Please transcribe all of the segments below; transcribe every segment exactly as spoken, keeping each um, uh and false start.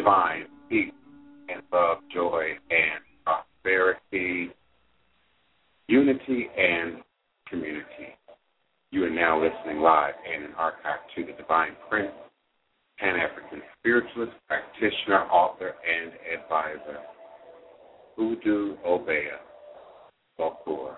divine peace and love, joy, and prosperity, unity, and community. You are now listening live and in archive to the Divine Prince, Pan-African spiritualist, practitioner, author, and advisor, Udu Obeah Bokor,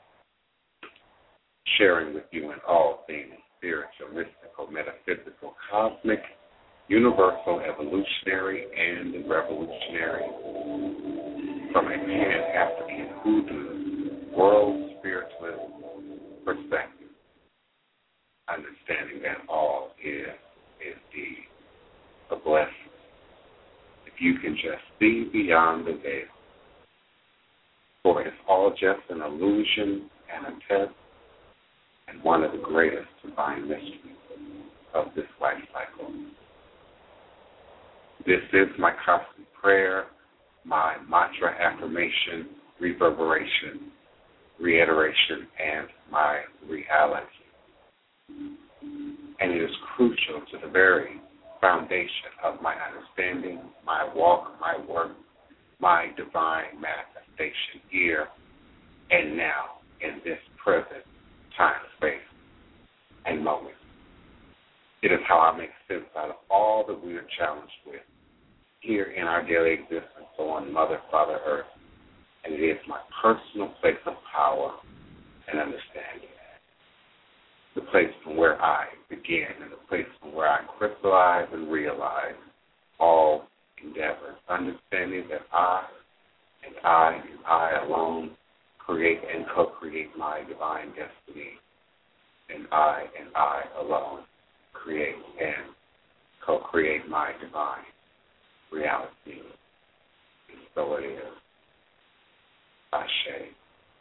sharing with you in all things spiritual, mystical, metaphysical, cosmic, universal, evolutionary, and revolutionary from a Pan-African hoodoo, world spiritualist perspective, understanding that all is indeed a blessing. If you can just see beyond the veil, for it's all just an illusion and a test and one of the greatest divine mysteries of this life cycle. This is my constant prayer, my mantra, affirmation, reverberation, reiteration, and my reality. And it is crucial to the very foundation of my understanding, my walk, my work, my divine manifestation here and now in this present time, space, and moment. It is how I make sense out of all that we are challenged with here in our daily existence on Mother, Father, Earth. And it is my personal place of power and understanding. The place from where I begin and the place from where I crystallize and realize all endeavors, understanding that I and I and I alone create and co-create my divine destiny, and I and I alone create and co-create my divine reality. And so it is. Ashe.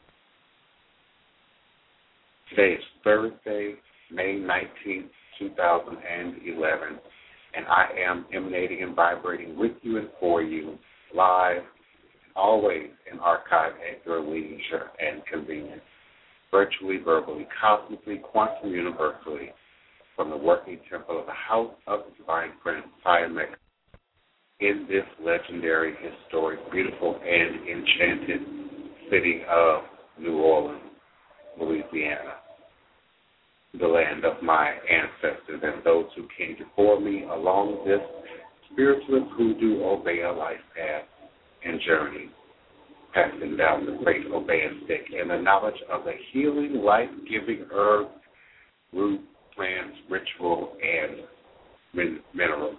Today is Thursday, May nineteenth, two thousand eleven, and I am emanating and vibrating with you and for you, live, always in archive at your leisure and convenience, virtually, verbally, cosmically, quantum universally, from the working temple of the House of the Divine Prince, Tiamat, in this legendary, historic, beautiful, and enchanted city of New Orleans, Louisiana, the land of my ancestors and those who came before me along this spiritualist hoodoo Obeah life path and journey, passing down the great Obeah stick and the knowledge of the healing, life-giving herbs, root, plants, ritual, and min- minerals.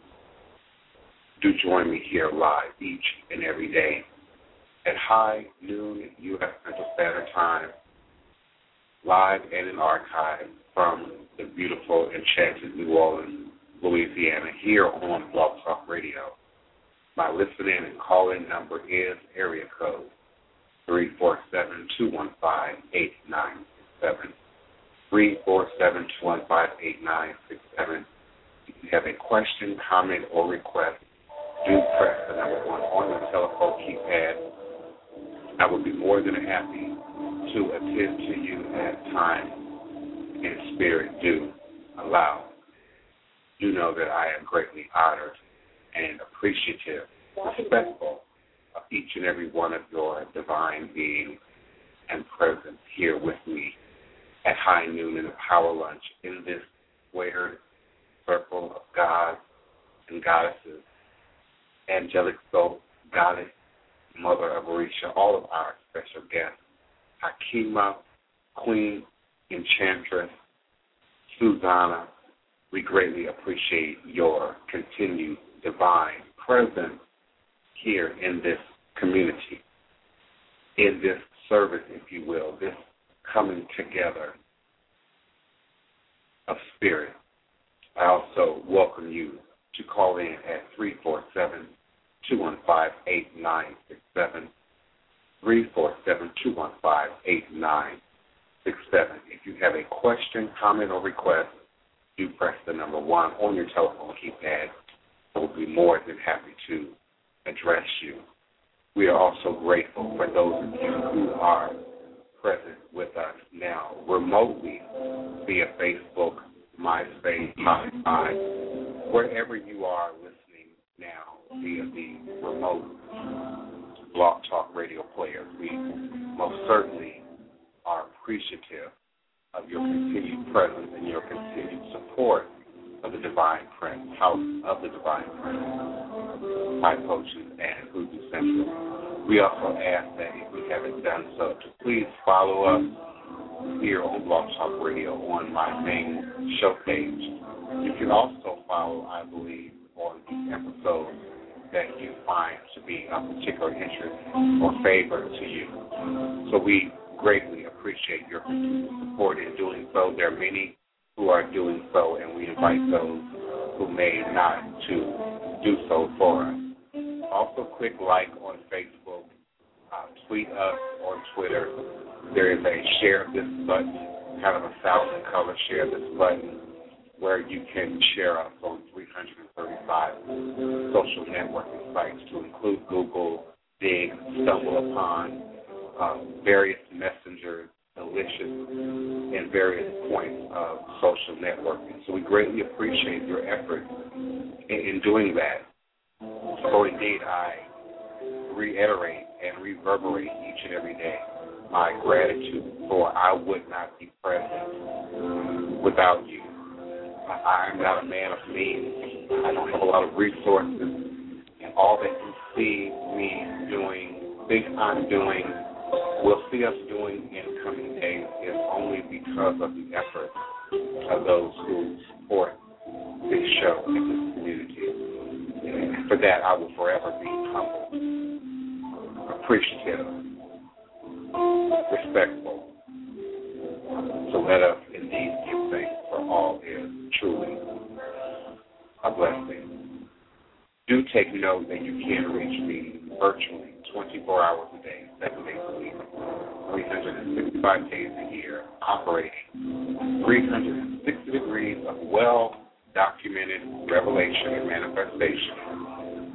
Do join me here live each and every day at high noon U S Central Standard Time, live and in archive from the beautiful, enchanted New Orleans, Louisiana, here on Blog Talk Radio. My listen-in and call-in number is area code three four seven, two one five, eight nine six seven, three four seven, two one five, eight nine six seven. If you have a question, comment, or request, do press the number one on your telephone keypad. I would be more than happy to attend to you at time and spirit do allow. Do know that I am greatly honored and appreciative, respectful of each and every one of your divine beings and presence here with me at high noon in the power lunch in this squared circle of gods and goddesses, angelic soul, goddess, Mother of Orisha, all of our special guests, Hakima, Queen, Enchantress, Susanna. We greatly appreciate your continued divine presence here in this community, in this service, if you will, this coming together of spirit. I also welcome you to call in at three four seven, two one five, eight nine six seven, three four seven, two one five, eight nine six seven. If you have a question, comment, or request, do press the number one on your telephone keypad. I will be more than happy to address you. We are also grateful for those of you who are present with us now remotely via Facebook, MySpace, Spotify, wherever you are listening now via the remote Blog Talk Radio players. We most certainly are appreciative of your continued presence and your continued support of the Divine Prince, House of the Divine Prince, High Potions, and Hoodoo Central. We also ask that if you haven't done so, to please follow us here on Blog Talk Radio on my main show page. You can also follow, I believe, on the episodes that you find to be of particular interest or favor to you. So we greatly appreciate your continued support in doing so. There are many who are doing so, and we invite those who may not to do so for us. Also, click like on Facebook, uh, tweet us on Twitter. There is a share this button, kind of a thousand color share this button, where you can share us on three hundred thirty-five social networking sites, to include Google, Dig, StumbleUpon, uh, various messengers, Delicious, and various points of social networking. So we greatly appreciate your efforts in, in doing that. So indeed, I reiterate and reverberate each and every day my gratitude, for I would not be present without you. I am not a man of means. I don't have a lot of resources, and all that you see me doing, think I'm doing, will see us doing in coming days is only because of the efforts of those who support this show and this community. And for that, I will forever be humble, appreciative, respectful. So let us indeed give thanks, for all is truly a blessing. Do take note that you can reach me virtually twenty-four hours a day, seven days a week, three hundred sixty-five days a year, operating three hundred sixty degrees of well-documented revelation and manifestation.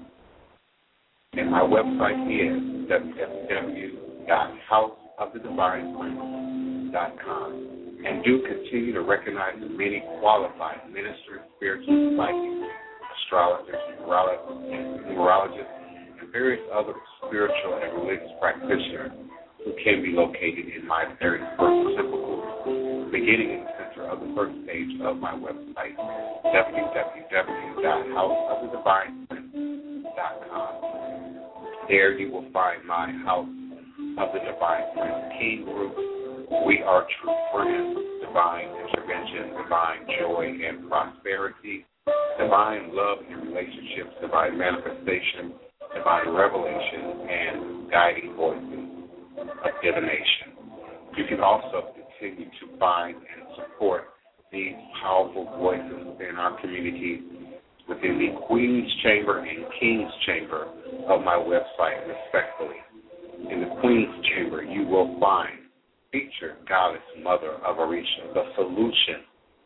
And my website is w w w dot house of the divine prince dot com. And do continue to recognize the many qualified ministers, spiritual psychics, astrologers, numerologists, and various other spiritual and religious practitioners who can be located in my very first temple, beginning in the center of the first page of my website, w w w dot house of the divine prince dot com. There you will find my House of the Divine Prince King group. We are true friends, divine intervention, divine joy and prosperity, divine love and relationships, divine manifestation, divine revelation, and guiding voices of divination. You can also continue to find and support these powerful voices within our community within the Queen's Chamber and King's Chamber of my website, respectfully. In the Queen's Chamber, you will find featured Goddess Mother of Orisha, the solution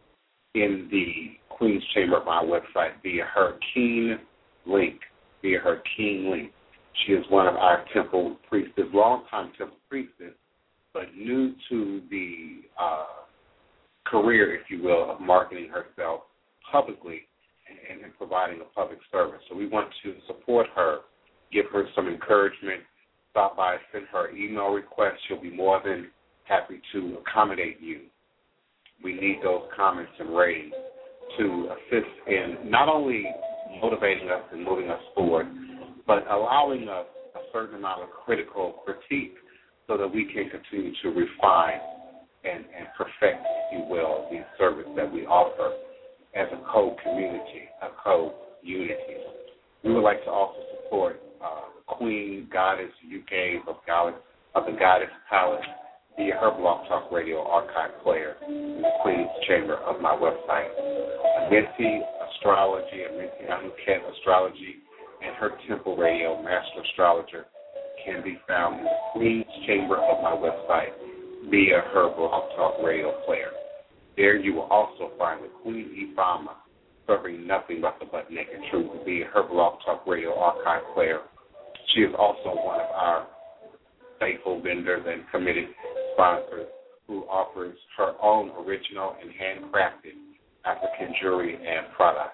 in the Queen's Chamber of my website via her King link, via her King link. She is one of our temple priestess, longtime temple priestess, but new to the uh, career, if you will, of marketing herself publicly and, and providing a public service. So we want to support her, give her some encouragement, stop by, send her email request. She'll be more than happy to accommodate you. We need those comments and ratings to assist in not only motivating us and moving us forward, but allowing us a certain amount of critical critique so that we can continue to refine and, and perfect, if you will, the service that we offer as a co-community, a co-unity. We would like to also support uh, Queen Goddess U K of, Goddess, of the Goddess Palace via her Blog Talk Radio archive player in the Queen's Chamber of my website. Amenti Astrology, Amenti Anuket Astrology, and her Temple Radio Master Astrologer can be found in the Queen's Chamber of my website via her Blog Talk Radio player. There you will also find the Queen Ifama, covering nothing but the butt naked truth, via her Blog Talk Radio archive player. She is also one of our faithful vendors and committed sponsors who offers her own original and handcrafted African jewelry and products.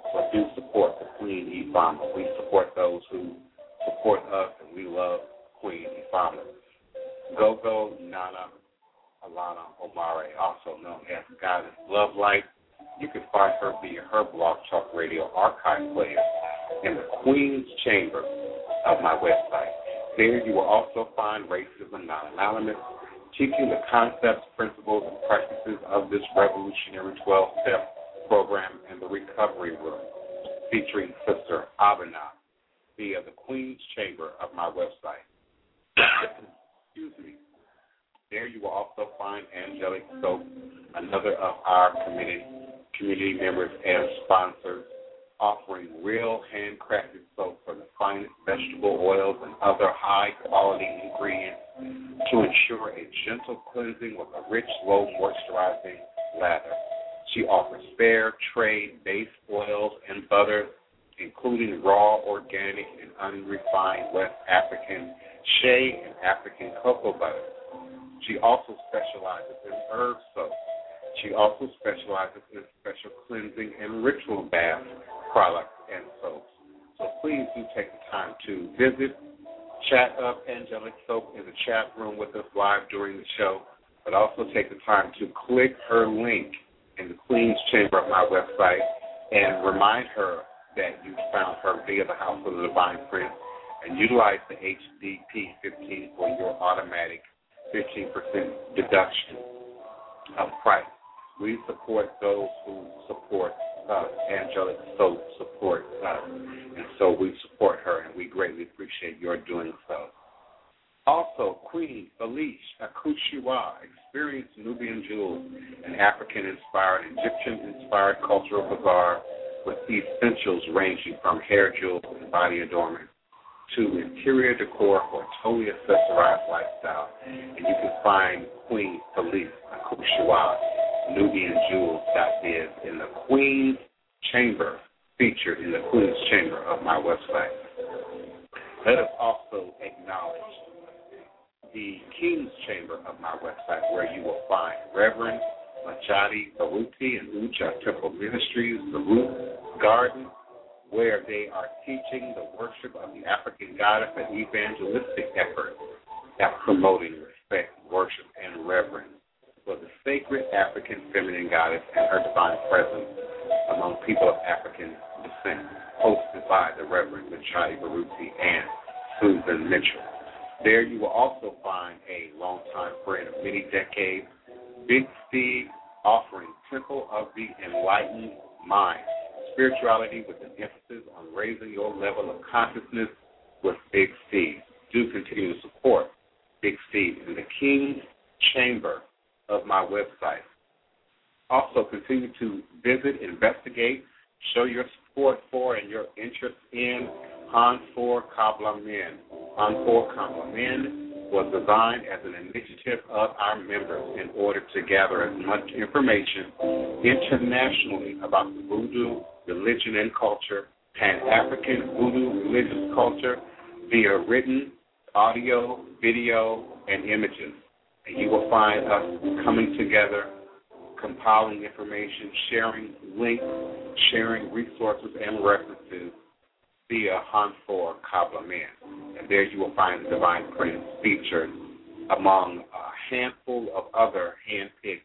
but do support the Queen Ifama. We support those who support us, and we love Queen Ifama. Gogo Nana Alana Omare, also known as Goddess Love Light. You can find her via her Blog Talk Radio archive player in the Queen's Chamber of my website. There you will also find Racism Non-Anonymous, teaching the concepts, principles, and practices of this revolutionary twelve-step program in the Recovery Room, featuring Sister Abena via the Queen's Chamber of my website. Excuse me. There you will also find Angelic Soap, another of our community, community members and sponsors, offering real handcrafted soap for the finest vegetable oils and other high-quality ingredients to ensure a gentle cleansing with a rich, low moisturizing lather. She offers fair trade base oils and butters, including raw, organic, and unrefined West African shea and African cocoa butter. She also specializes in herb soap. She also specializes in special cleansing and ritual bath products and soaps. So please do take the time to visit, chat up Angelic Soap in the chat room with us live during the show, but also take the time to click her link in the Queen's Chamber of my website and remind her that you found her via the House of the Divine Prince and utilize the H D P fifteen for your automatic fifteen percent deduction of price. We support those who support us. Angelic Soap supports us, and so we support her, and we greatly appreciate your doing so. Also, Queen Felice Akushiwa, Experience Nubian Jewels, an African-inspired, Egyptian-inspired cultural bazaar with essentials ranging from hair jewels and body adornment to interior decor for a totally accessorized lifestyle. And you can find Queen Felice Akushiwa, Nubian Jewels dot biz in the Queen's Chamber, featured in the Queen's Chamber of my website. Let us also acknowledge the King's Chamber of my website, where you will find Reverend Majadi Baruti and Uja Temple Ministries, the Root Garden, where they are teaching the worship of the African goddess and evangelistic effort at promoting respect, worship, and reverence for the sacred African feminine goddess and her divine presence among people of African descent, hosted by the Reverend Majadi Baruti and Susan Mitchell. There you will also find a longtime friend of many decades, Big Steve, offering Temple of the Enlightened Mind, spirituality with an emphasis on raising your level of consciousness with Big Steve. Do continue to support Big Steve in the King's Chamber of my website. Also, continue to visit, investigate, show your support for and your interest in Hanfor Kabla Men. Hanfor Kabla Men was designed as an initiative of our members in order to gather as much information internationally about the voodoo religion and culture, Pan-African voodoo religious culture, via written, audio, video, and images. And you will find us coming together, compiling information, sharing links, sharing resources and references via Hanfor Kabla Men. And there you will find the Divine Prince featured among a handful of other hand-picked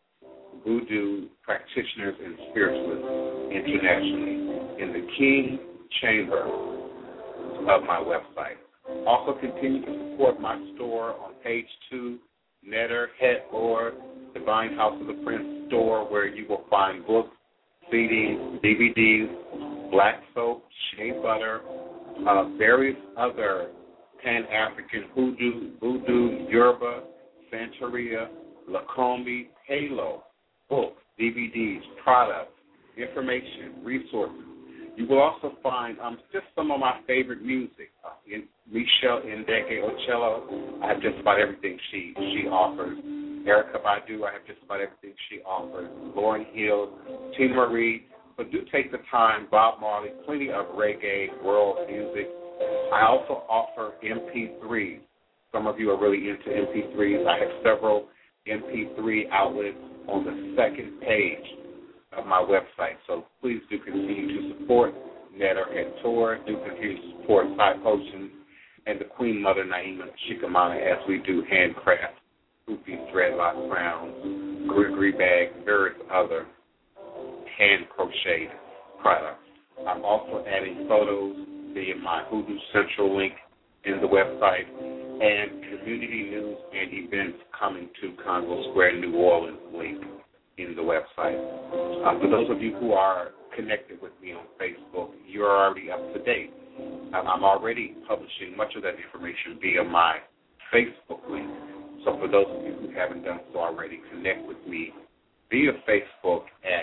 voodoo practitioners and spiritualists internationally in the King Chamber of my website. Also continue to support my store on page two, Netter, Het or Divine House of the Prince store, where you will find books, C Ds, D V Ds, black soap, shea butter, uh, various other Pan-African hoodoo, voodoo, Yoruba, Santeria, Lakombi, Halo, books, D V Ds, products, information, resources. You will also find um, just some of my favorite music. Uh, in Michelle Ndege Ocello, I have just about everything she she offers. Erykah Badu, I have just about everything she offers. Lauryn Hill, Tina Marie. But do take the time, Bob Marley, plenty of reggae, world music. I also offer M P threes. Some of you are really into M P threes. I have several M P three outlets on the second page of my website. So please do continue to support Netter and Tor. Do continue to support Side Potions and the Queen Mother Naima Shikamana as we do handcraft, hoopties, dreadlock crowns, Gregory bags, various other hand crocheted products. I'm also adding photos via my Hoodoo Central link in the website and community news and events coming to Congo Square, New Orleans link in the website. Uh, for those of you who are connected with me on Facebook, you're already up to date. Um, I'm already publishing much of that information via my Facebook link. So for those of you who haven't done so already, connect with me via Facebook at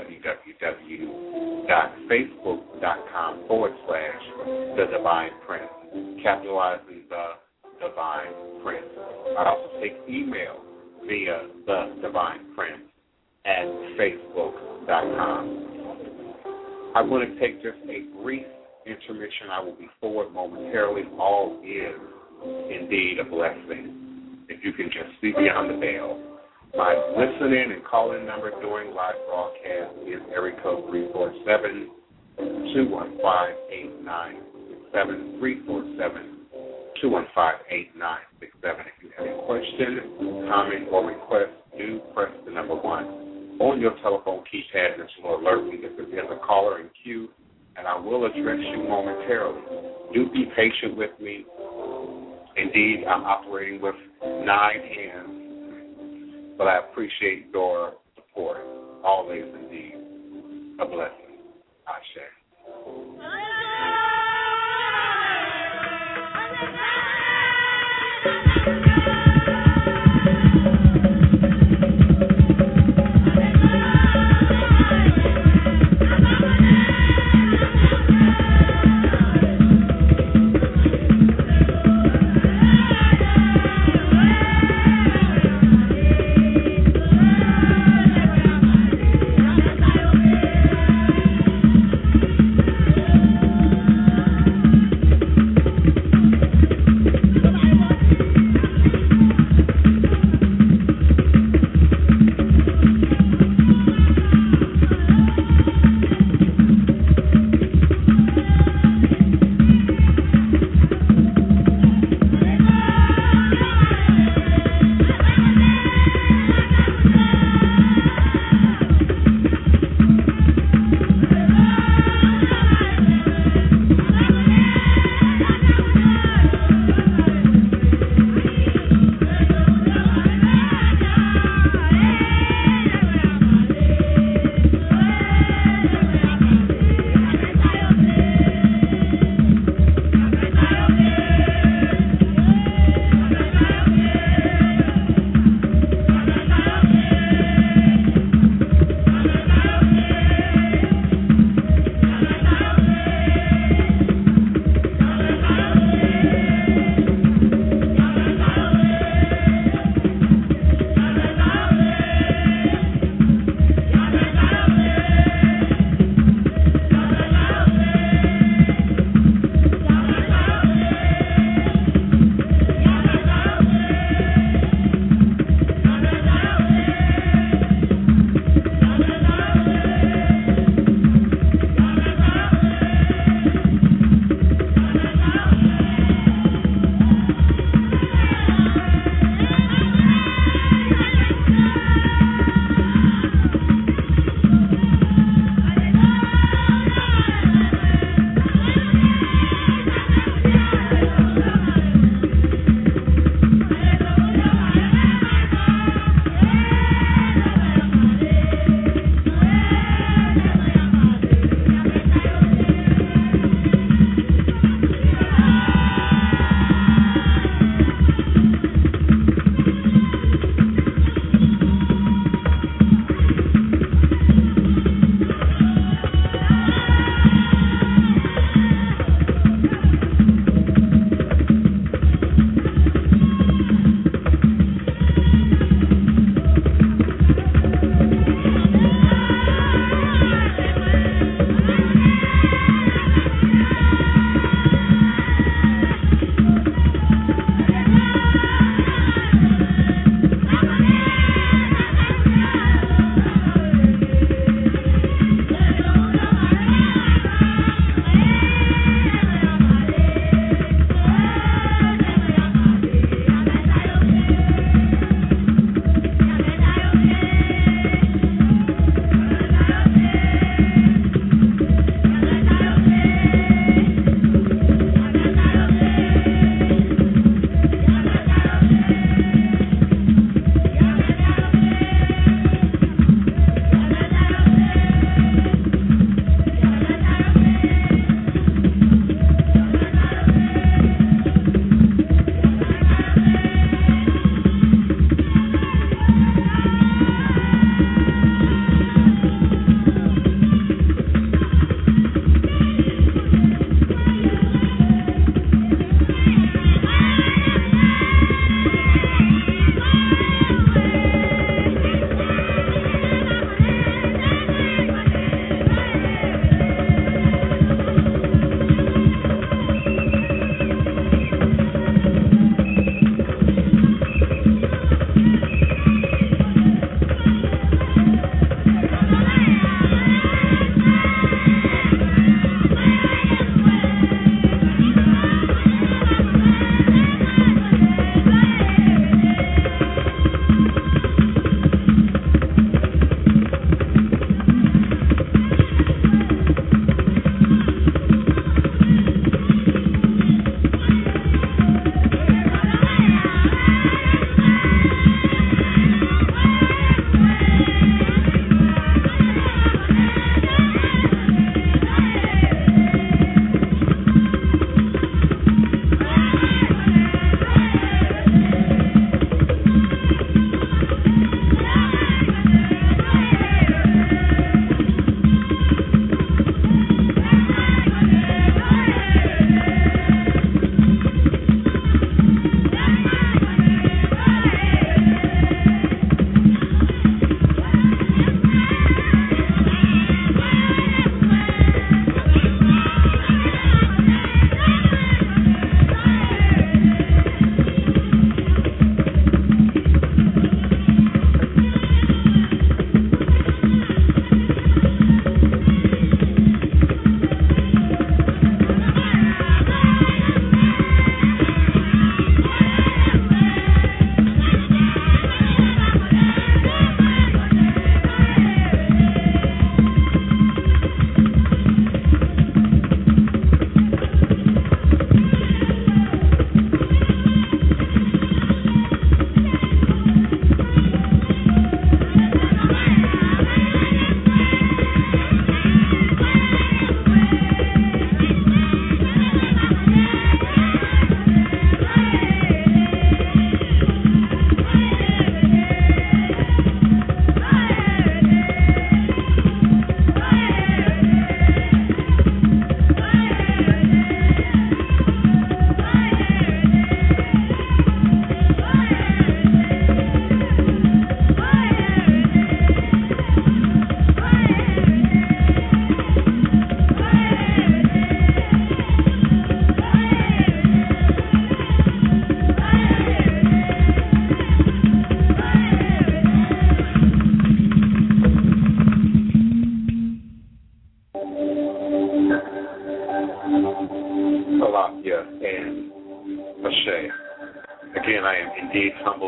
www.facebook.com forward slash The Divine Prince, capitalizing The Divine Prince. I also take email via The Divine Prince at facebook dot com. I'm going to take just a brief intermission. I will be forward momentarily. All is indeed a blessing. If you can just see beyond the veil. My listen-in and call-in number during live broadcast is area code three four seven, two one five, eight nine six seven, three four seven, two one five, eight nine six seven. If you have a question, comment, or request, do press the number one on your telephone keypad. This will alert me that there's a caller in queue, and I will address you momentarily. Do be patient with me. Indeed, I'm operating with nine hands, but I appreciate your support. Always, indeed, a blessing. Ashe.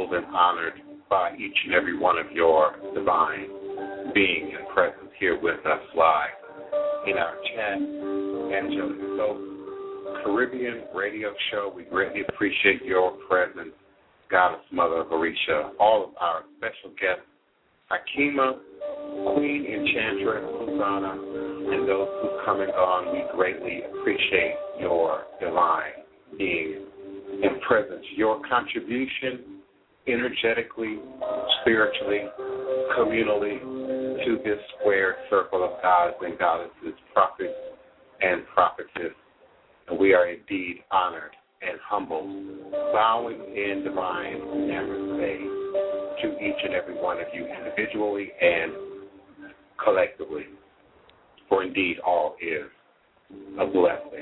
humbled and honored by each and every one of your divine being and presence here with us live in our chat. Angelic Soap Caribbean radio show, we greatly appreciate your presence. Goddess Mother Varisha, all of our special guests, Akima, Queen Enchantress, Susanna, and those who come and gone, we greatly appreciate your divine being and presence, your contribution energetically, spiritually, communally to this squared circle of gods and goddesses, prophets and prophetess. And we are indeed honored and humbled, bowing in divine namaste to each and every one of you individually and collectively. For indeed, all is a blessing.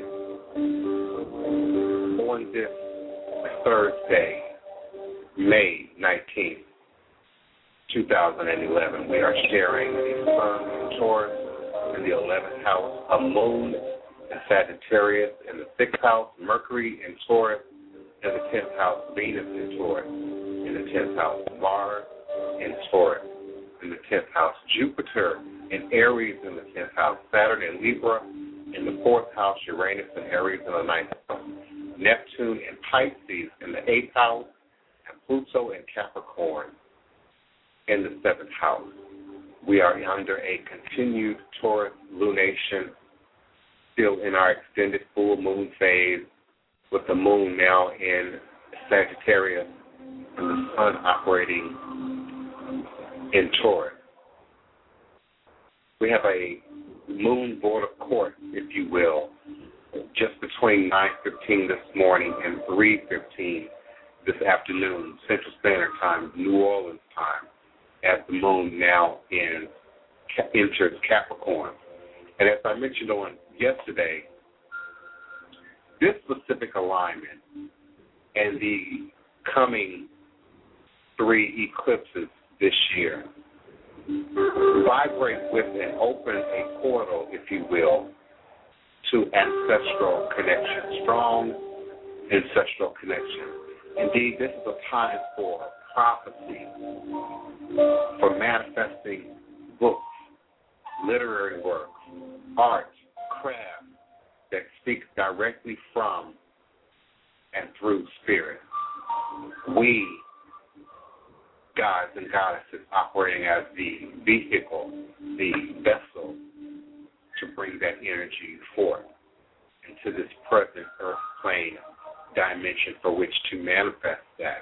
On this Thursday, May nineteenth, two thousand eleven, we are sharing the sun in Taurus in the eleventh house, a moon in Sagittarius in the sixth house, Mercury in Taurus in the tenth house, Venus in Taurus in the tenth house, Mars in Taurus in the tenth house, Jupiter in Aries in the tenth house, Saturn in Libra in the fourth house, Uranus in Aries in the ninth house, Neptune in Pisces in the eighth house, and Pluto in Capricorn in the seventh house. We are under a continued Taurus lunation, still in our extended full moon phase, with the moon now in Sagittarius and the sun operating in Taurus. We have a moon border course, if you will, just between nine fifteen this morning and three fifteen this afternoon, Central Standard Time, New Orleans time, as the moon now in, enters Capricorn. And as I mentioned on yesterday, this specific alignment and the coming three eclipses this year vibrate with and open a portal, if you will, to ancestral connection, strong ancestral connection. Indeed, this is a time for prophecy, for manifesting books, literary works, art, craft that speaks directly from and through spirit. We, gods and goddesses, operating as the vehicle, the vessel to bring that energy forth into this present earth plane dimension for which to manifest that.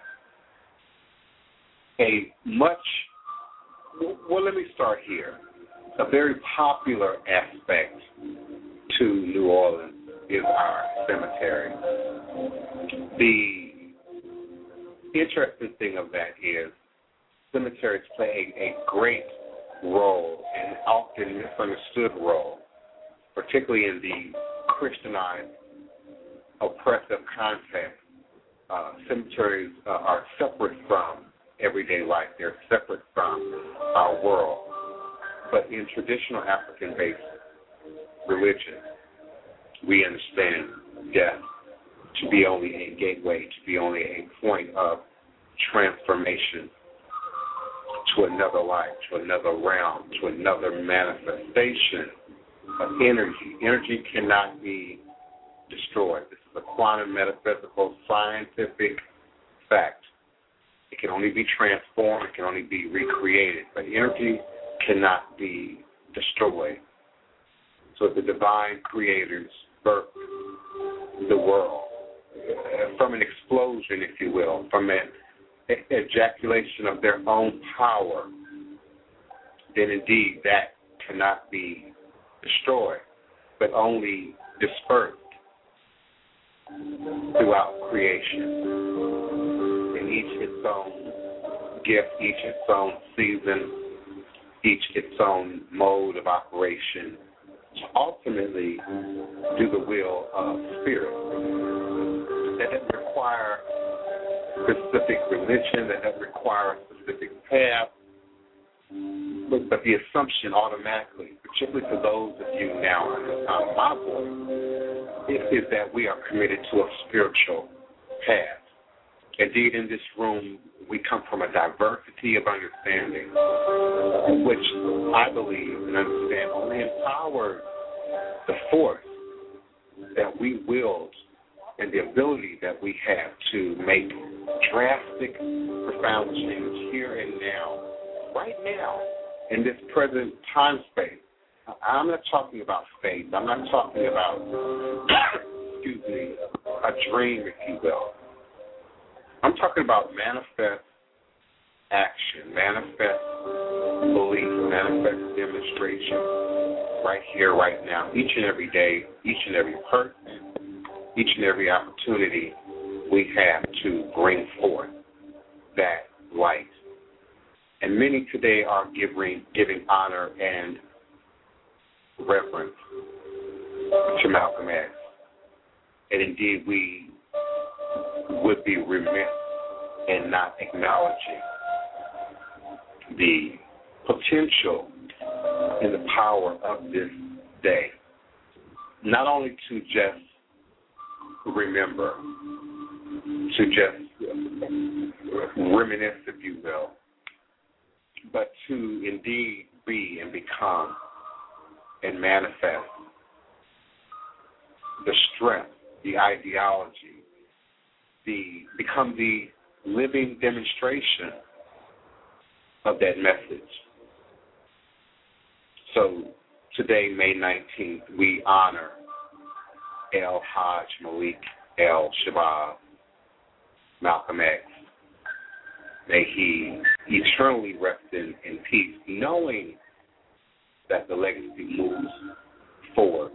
A much, well, let me start here. A very popular aspect to New Orleans is our cemetery. The interesting thing of that is cemeteries play a, a great role, and often misunderstood role, particularly in the Christianized, oppressive context. Uh, cemeteries uh, are separate from everyday life. They're separate from our world. But in traditional African-based religion, we understand death to be only a gateway, to be only a point of transformation to another life, to another realm, to another manifestation of energy. Energy cannot be destroyed. This is a quantum metaphysical scientific fact. It can only be transformed, it can only be recreated, but energy cannot be destroyed. So the divine creators birthed the world from an explosion, if you will, from an ejaculation of their own power, then indeed that cannot be destroyed, but only dispersed throughout creation. And each its own gift, each its own season, each its own mode of operation, to ultimately do the will of spirit. That doesn't require specific religion, that doesn't require a specific path, but, but the assumption automatically, particularly for those of you now at the time of my voice, is, is that we are committed to a spiritual path. Indeed, in this room, we come from a diversity of understanding, which I believe and understand only empowers the force that we wield and the ability that we have to make drastic, profound change here and now, right now, in this present time space. I'm not talking about faith. I'm not talking about, excuse me, a dream, if you will. I'm talking about manifest action, manifest belief, manifest demonstration right here, right now, each and every day, each and every person, each and every opportunity we have to bring forth that light. And many today are giving, giving honor and reverence to Malcolm X. And indeed, we would be remiss in not acknowledging the potential and the power of this day. Not only to just remember, to just reminisce, if you will, but to indeed be and become and manifest the strength, the ideology, the become the living demonstration of that message. So today, May nineteenth, we honor El Hajj Malik El Shabazz, Malcolm X. May he eternally rest in, in peace, knowing that the legacy moves forward.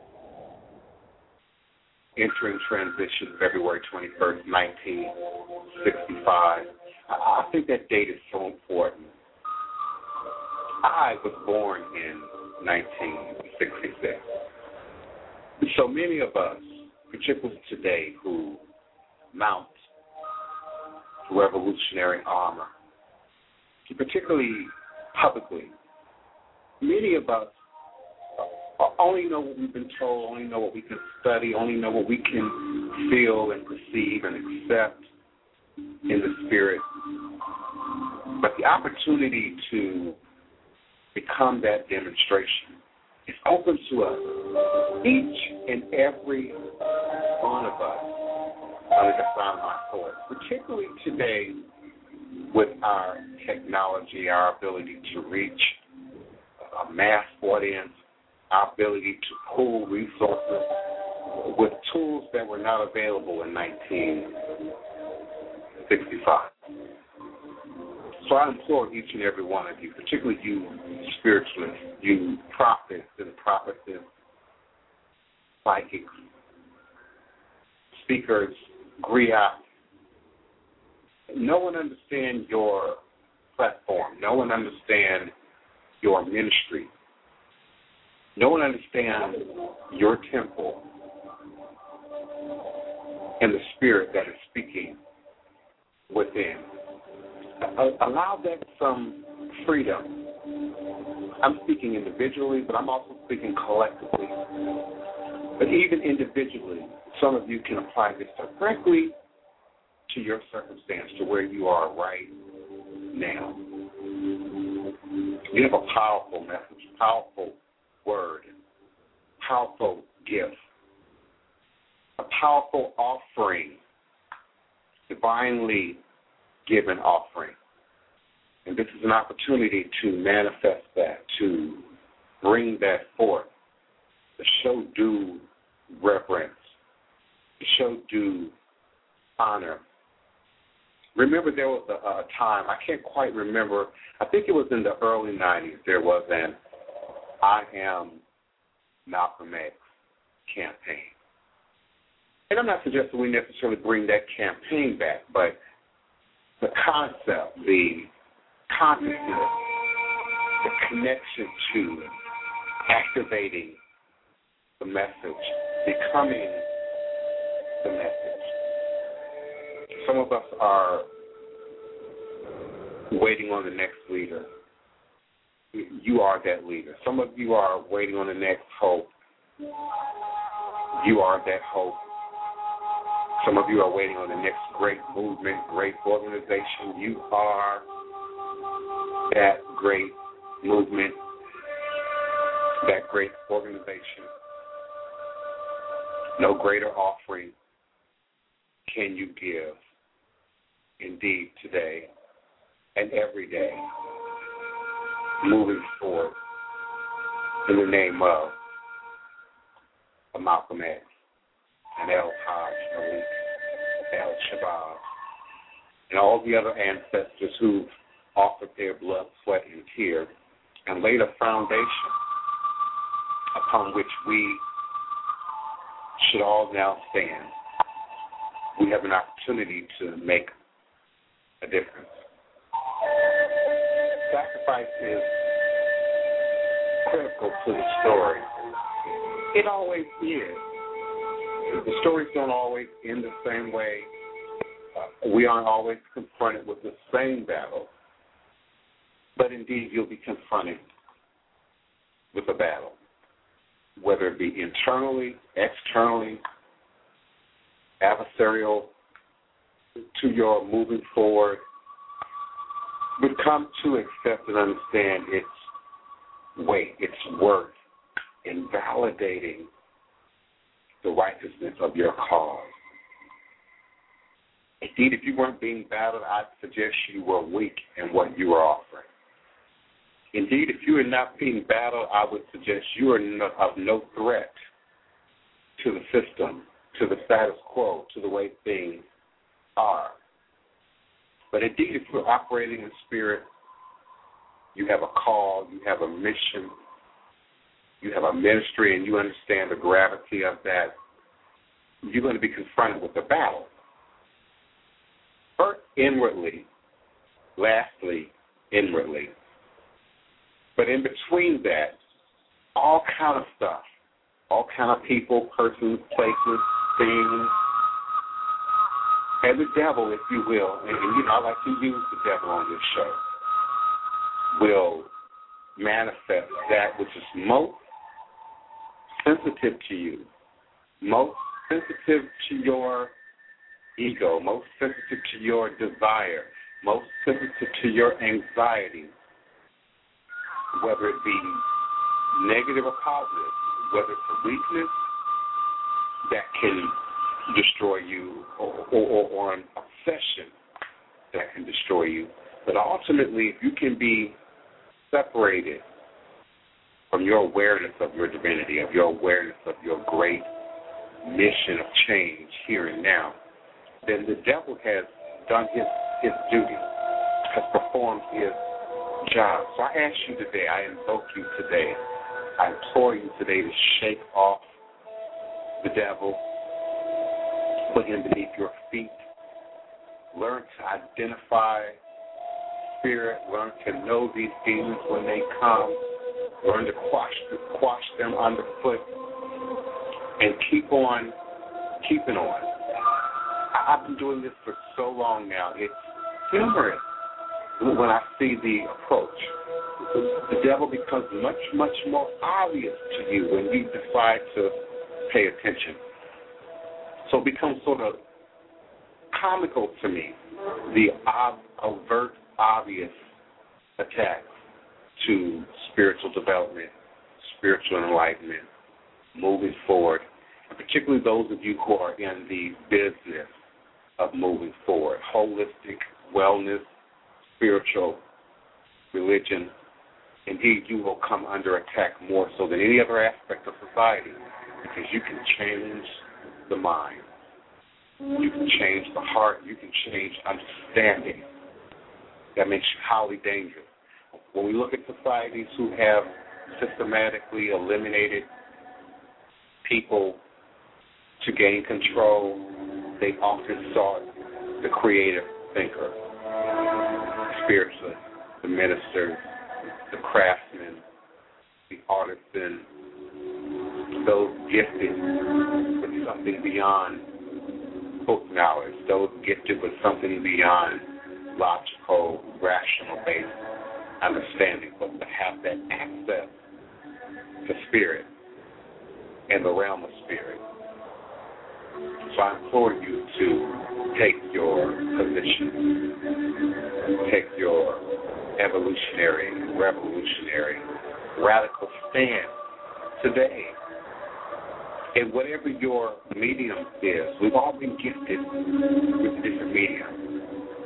Entering transition February twenty-first, nineteen sixty-five. I think that date is so important. I was born in nineteen sixty-six. So many of us, particularly today, who mount revolutionary armor, particularly publicly, many of us only know what we've been told, only know what we can study, only know what we can feel and perceive and accept in the spirit. But the opportunity to become that demonstration is open to us, each and every one of us, under the sound of my voice, particularly today with our technology, our ability to reach a mass audience, our ability to pool resources with tools that were not available in nineteen sixty-five. So I implore each and every one of you, particularly you spiritualists, you prophets and prophetess, psychics, speakers, griots, no one understands your platform. No one understands your ministry. No one understands your temple and the spirit that is speaking within. Allow that some freedom. I'm speaking individually, but I'm also speaking collectively. But even individually, some of you can apply this directly to your circumstance, to where you are right now. You have a powerful message, powerful word, powerful gift, a powerful offering, divinely given offering. And this is an opportunity to manifest that, to bring that forth, to show due reverence, to show due honor. Remember, there was a, a time, I can't quite remember, I think it was in the early nineties, there was an I Am Malcolm X campaign. And I'm not suggesting we necessarily bring that campaign back, but the concept, the consciousness, the connection to activating the message, becoming the message. Some of us are waiting on the next leader. You are that leader. Some of you are waiting on the next hope. You are that hope. Some of you are waiting on the next great movement, great organization. You are that great movement, that great organization. No greater offering can you give, indeed, today and every day, moving forward in the name of a Malcolm X, an El Hajj Malik, El Shabazz, and all the other ancestors who offered their blood, sweat, and tears and laid a foundation upon which we should all now stand. We have an opportunity to make a difference. Sacrifice is critical to the story. It always is. The stories don't always end the same way. Uh, we aren't always confronted with the same battle. But indeed, you'll be confronted with a battle, whether it be internally, externally, adversarial to your moving forward. But come to accept and understand its weight, its worth in validating the righteousness of your cause. Indeed, if you weren't being battled, I'd suggest you were weak in what you were offering. Indeed, if you are not being battled, I would suggest you are no, of no threat to the system, to the status quo, to the way things are. But indeed, if you're operating in spirit, you have a call, you have a mission, you have a ministry, and you understand the gravity of that, you're going to be confronted with a battle. First, inwardly, lastly, inwardly. But in between that, all kind of stuff, all kind of people, persons, places, things, and the devil, if you will, and, and you know, I like to use the devil on this show, will manifest that which is most sensitive to you, most sensitive to your ego, most sensitive to your desire, most sensitive to your anxiety, whether it be negative or positive, whether it's a weakness that can destroy you or, or, or an obsession that can destroy you. But ultimately, if you can be separated from your awareness of your divinity, of your awareness of your great mission of change here and now, then the devil has done his, his duty, has performed his job. So I ask you today, I invoke you today, I implore you today to shake off the devil, put him beneath your feet, learn to identify spirit, learn to know these demons when they come, learn to quash, quash them underfoot, and keep on keeping on. I've been doing this for so long now, it's humorous when I see the approach. The devil becomes much, much more obvious to you when you decide to pay attention. So it becomes sort of comical to me, the ob- overt, obvious attacks to spiritual development, spiritual enlightenment, moving forward, and particularly those of you who are in the business of moving forward, holistic wellness, spiritual religion. Indeed, you will come under attack more so than any other aspect of society because you can change the mind. You can change the heart. You can change understanding. That makes you highly dangerous. When we look at societies who have systematically eliminated people to gain control, they often sought the creative thinker, spiritualist, the minister, the craftsman, the artisan, those gifted with something beyond book knowledge, those gifted with something beyond logical, rational-based understanding, but to have that access to spirit and the realm of spirit. So I implore you to take your position, take your evolutionary, revolutionary, radical stand today. And whatever your medium is, we've all been gifted with different mediums.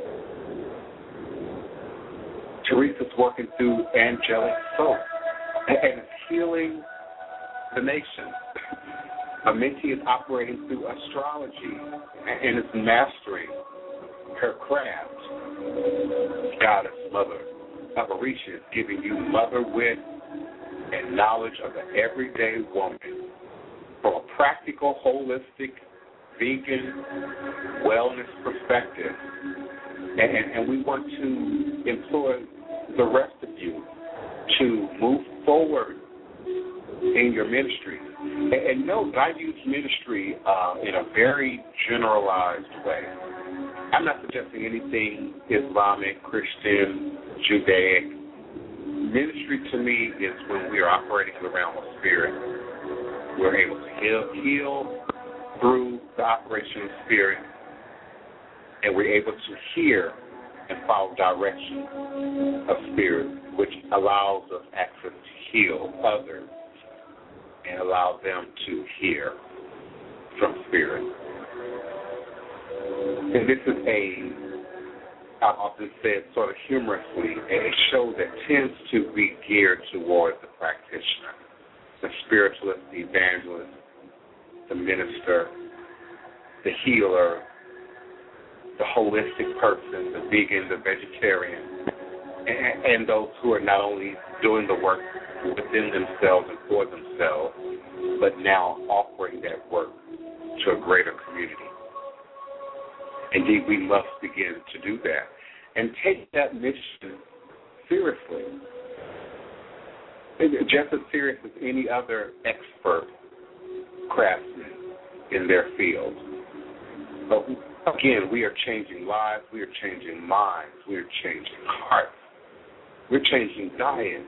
Teresa's working through angelic soap and it's healing the nation. Amenti is operating through astrology and is mastering her craft. Goddess, Mother of Orisha is giving you mother wit and knowledge of the everyday woman from a practical, holistic, vegan, wellness perspective. And, and, and we want to employ the rest of you to move forward in your ministry. And, and note that I use ministry uh, in a very generalized way. I'm not suggesting anything Islamic, Christian, Judaic. Ministry to me is when we are operating in the realm of spirit. We're able to heal, heal through the operation of spirit, and we're able to hear and follow direction of spirit, which allows us access to heal others and allow them to hear from spirit. And this is a, I've often said sort of humorously, a show that tends to be geared towards the practitioner, the spiritualist, the evangelist, the minister, the healer, the holistic person, the vegan, the vegetarian, and, and those who are not only doing the work within themselves and for themselves, but now offering that work to a greater community. Indeed, we must begin to do that and take that mission seriously, just as serious as any other expert craftsman in their field. But again, we are changing lives, we are changing minds, we are changing hearts, we're changing diets.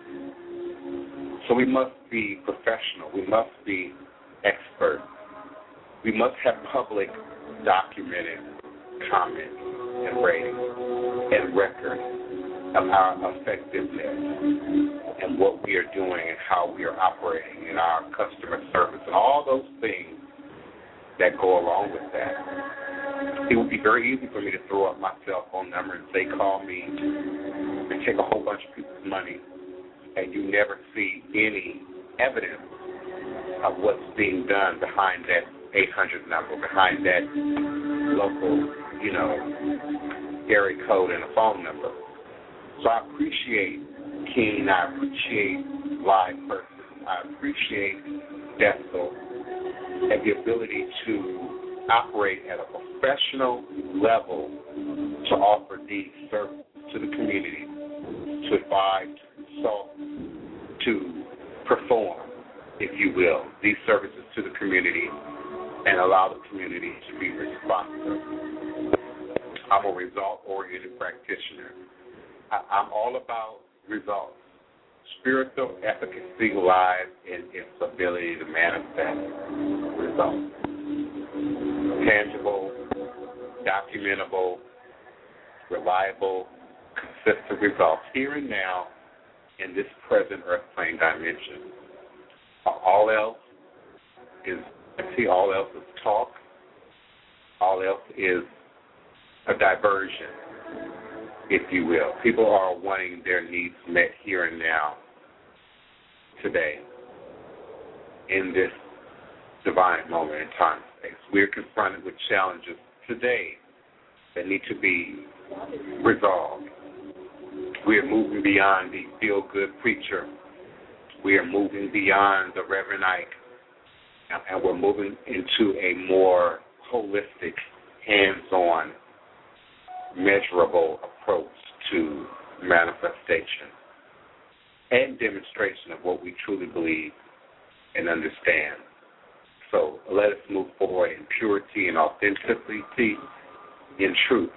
So we must be professional, we must be expert, we must have public documented comments and ratings and records of our effectiveness and what we are doing and how we are operating in our customer service and all those things that go along with that. It would be very easy for me to throw up my cell phone number and say, call me, and take a whole bunch of people's money, and you never see any evidence of what's being done behind that eight hundred number, behind that local, you know, area code and a phone number. So I appreciate Keen, I appreciate Live Person, I appreciate Dessel, and the ability to operate at a professional level to offer these services to the community, to advise, to consult, to perform, if you will, these services to the community and allow the community to be responsive. I'm a result-oriented practitioner. I, I'm all about results. Spiritual efficacy lies in its ability to manifest results. Tangible, documentable, reliable, consistent results here and now in this present earth plane dimension. All else is, see, all else is talk. All else is a diversion, if you will. People are wanting their needs met here and now, today, in this divine moment in time and space. We're confronted with challenges today that need to be resolved. We are moving beyond the feel-good preacher. We are moving beyond the Reverend Ike, and we're moving into a more holistic, hands-on, measurable approach to manifestation and demonstration of what we truly believe and understand. So let us move forward in purity and authenticity, in truth,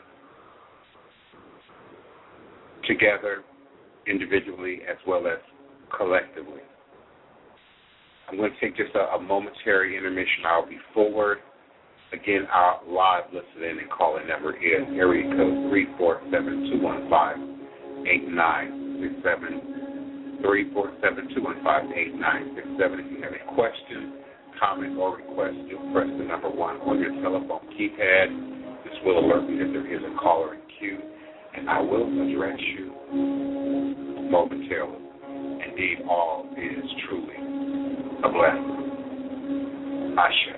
together, individually, as well as collectively. I'm going to take just a, a momentary intermission. I'll be forward Again, our live listening and calling number is area code three four seven, two one five, eight nine six seven, three four seven, two one five, eight nine six seven. If you have a question, comment, or request, you'll press the number one on your telephone keypad. This will alert me that there is a caller in queue, and I will address you momentarily. Indeed, all is truly a blessing. Ashe.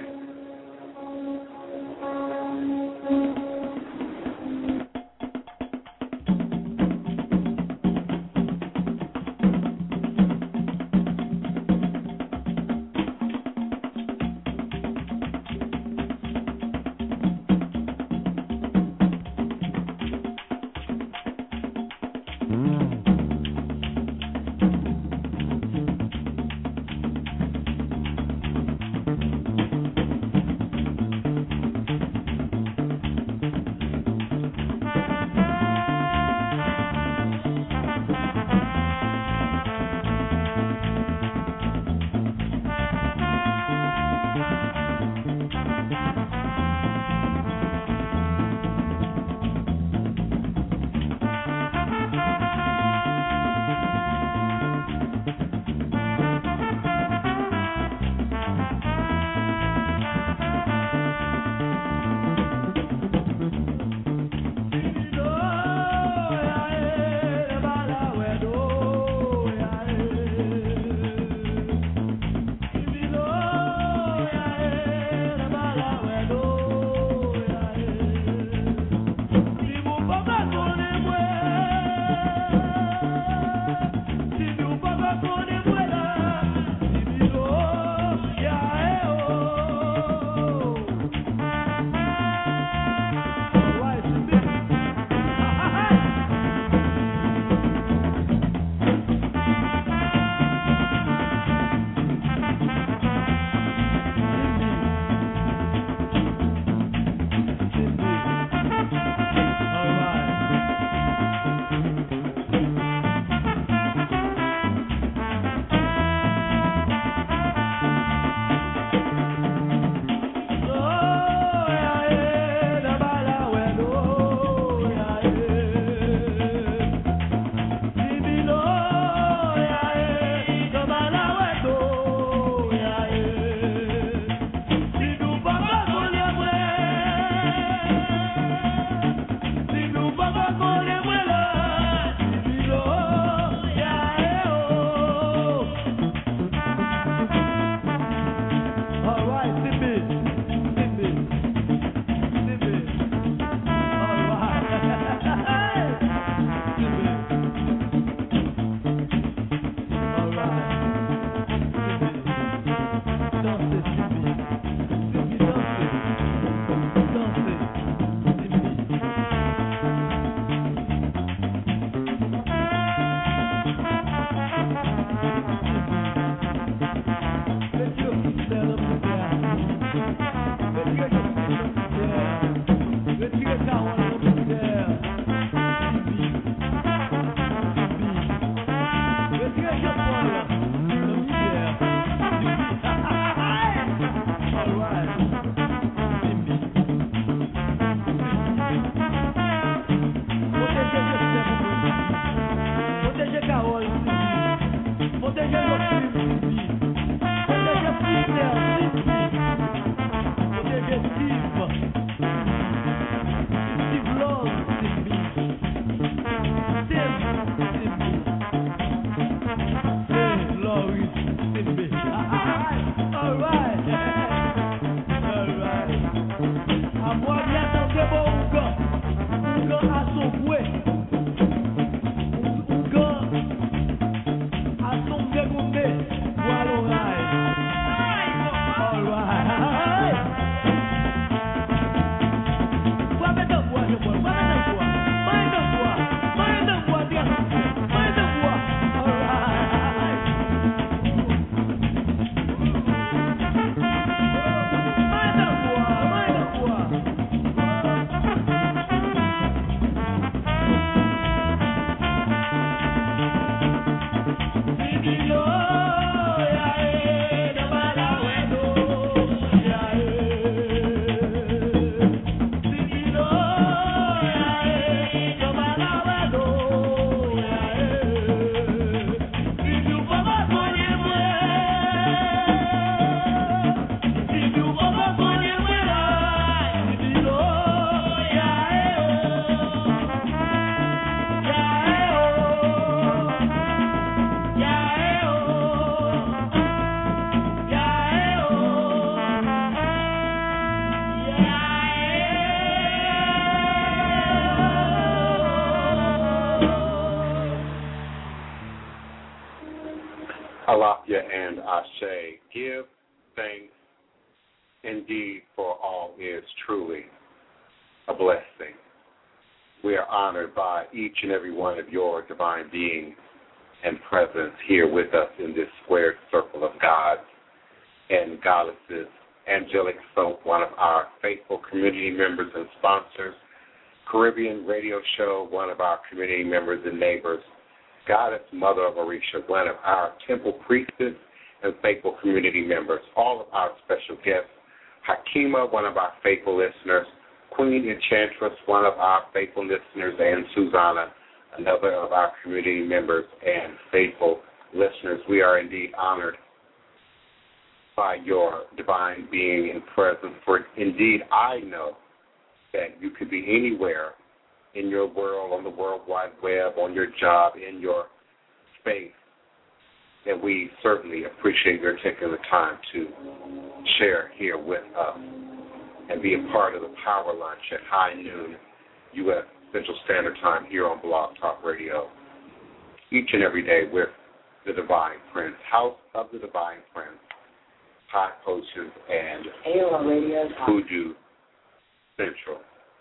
Alafia and Ashe. Give thanks indeed, for all is truly a blessing. We are honored by each and every one of your divine beings and presence here with us in this squared circle of gods and goddesses. Angelic Soap, one of our faithful community members and sponsors. Caribbean Radio Show, one of our community members and neighbors. Goddess Mother of Orisha, one of our temple priestess and faithful community members. All of our special guests. Hakima, one of our faithful listeners. Queen Enchantress, one of our faithful listeners. And Susanna, another of our community members and faithful listeners. We are indeed honored by your divine being and presence. For indeed, I know that you could be anywhere in your world, on the World Wide Web, on your job, in your space. And we certainly appreciate your taking the time to share here with us and be a part of the Power Lunch at high noon U S Central Standard Time here on Blog Talk Radio. Each and every day with the Divine Prince, House of the Divine Prince, Hot Potions, and A O L Radio Voodoo Central.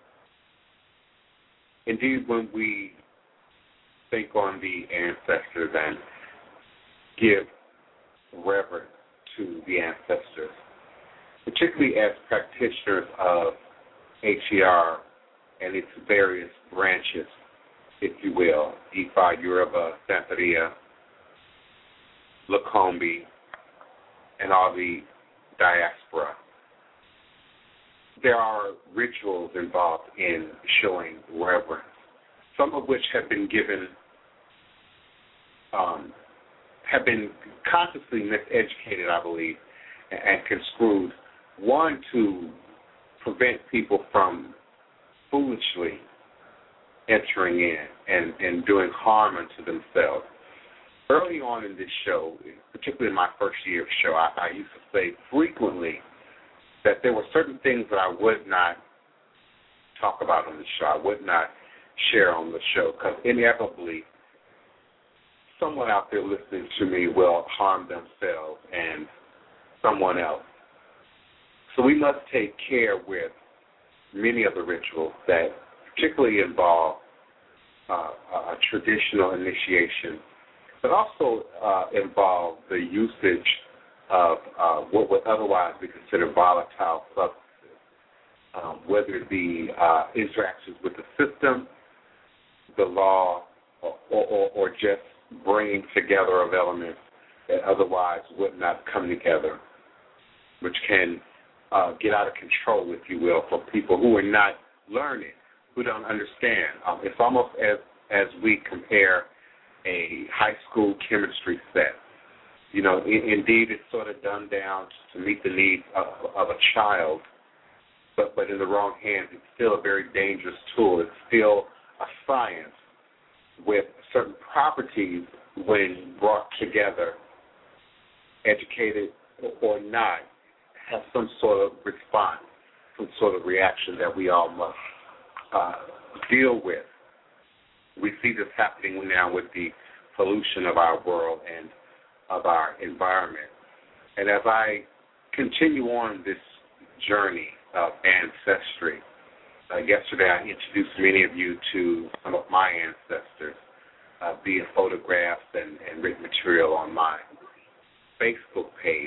Indeed, when we think on the ancestors and give reverence to the ancestors, particularly as practitioners of H E R and its various branches, if you will, Ifa, Yoruba, Santeria, Lukombi, and all the diaspora. There are rituals involved in showing reverence, some of which have been given, um, have been consciously miseducated, I believe, and, and construed, one, to prevent people from foolishly entering in and, and doing harm unto themselves. Early on in this show, particularly in my first year of show, I, I used to say frequently that there were certain things that I would not talk about on the show, I would not share on the show, because inevitably someone out there listening to me will harm themselves and someone else. So we must take care with many of the rituals that particularly involve uh, a traditional initiation, but also uh, involve the usage of uh, what would otherwise be considered volatile substances, um, whether it be uh, interactions with the system, the law, or, or, or just bringing together of elements that otherwise would not come together, which can uh, get out of control, if you will, for people who are not learning, who don't understand. Um, it's almost as, as we compare a high school chemistry set. You know, in, indeed, it's sort of dumbed down to meet the needs of, of a child, but, but in the wrong hands, it's still a very dangerous tool. It's still a science with certain properties when brought together, educated or not, have some sort of response, some sort of reaction that we all must uh, deal with. We see this happening now with the pollution of our world and of our environment. And as I continue on this journey of ancestry, uh, yesterday I introduced many of you to some of my ancestors uh, via photographs and, and written material on my Facebook page.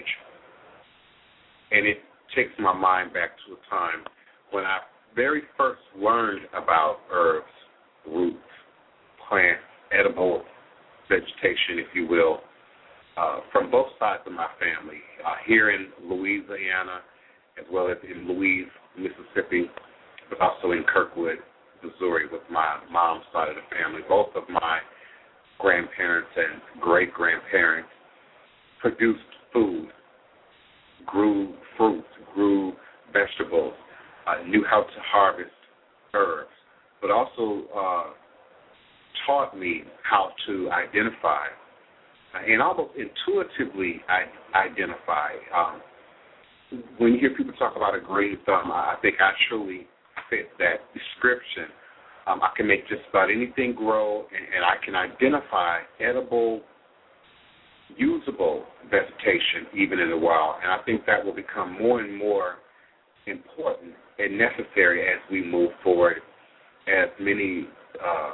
And it takes my mind back to a time when I very first learned about herbs, roots, plants, edible vegetation, if you will, uh, from both sides of my family, uh, here in Louisiana, as well as in Louise, Mississippi, but also in Kirkwood, Missouri, with my mom's side of the family. Both of my grandparents and great-grandparents produced food, grew fruits, grew vegetables, uh, knew how to harvest herbs, but also uh, taught me how to identify uh, and almost intuitively I- identify. Um, when you hear people talk about a green thumb, I think I truly fit that description. Um, I can make just about anything grow, and, and I can identify edible usable vegetation even in the wild. And I think that will become more and more important and necessary as we move forward, as many uh,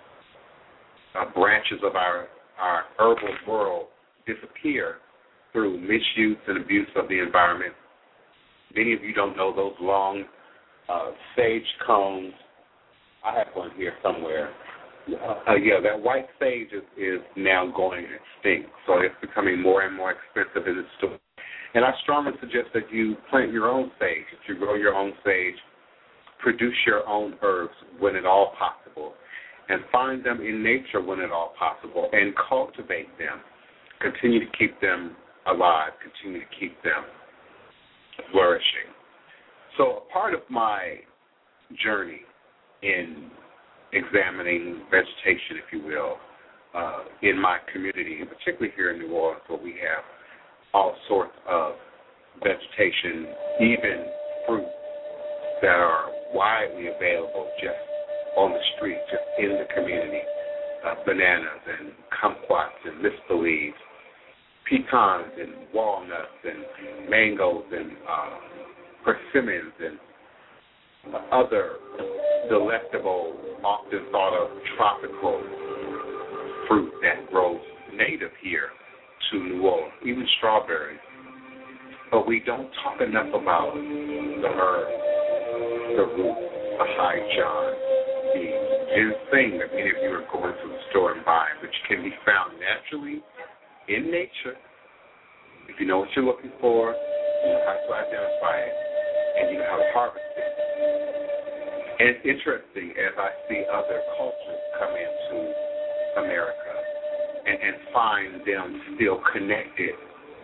uh, branches of our, our herbal world disappear through misuse and abuse of the environment. Many of you don't know those long uh, sage cones. I have one here somewhere. Uh, uh, yeah, that white sage is, is now going extinct, so it's becoming more and more expensive in the store. And I strongly suggest that you plant your own sage, that you grow your own sage, produce your own herbs when at all possible, and find them in nature when at all possible, and cultivate them. Continue to keep them alive, continue to keep them flourishing. So a part of my journey in examining vegetation, if you will, uh, in my community, and particularly here in New Orleans, where we have all sorts of vegetation, even fruit that are widely available just on the street, just in the community, uh, bananas and kumquats and mistletoes, pecans and walnuts and mangoes and uh, persimmons and uh, other delectable, often thought of tropical fruit that grows native here to New Orleans, even strawberries. But we don't talk enough about the herbs, the roots, the high john, the ginseng that many of you are going to the store and buying, which can be found naturally in nature. If you know what you're looking for, you know how to identify it, and you know how to harvest it. And it's interesting as I see other cultures come into America and, and find them still connected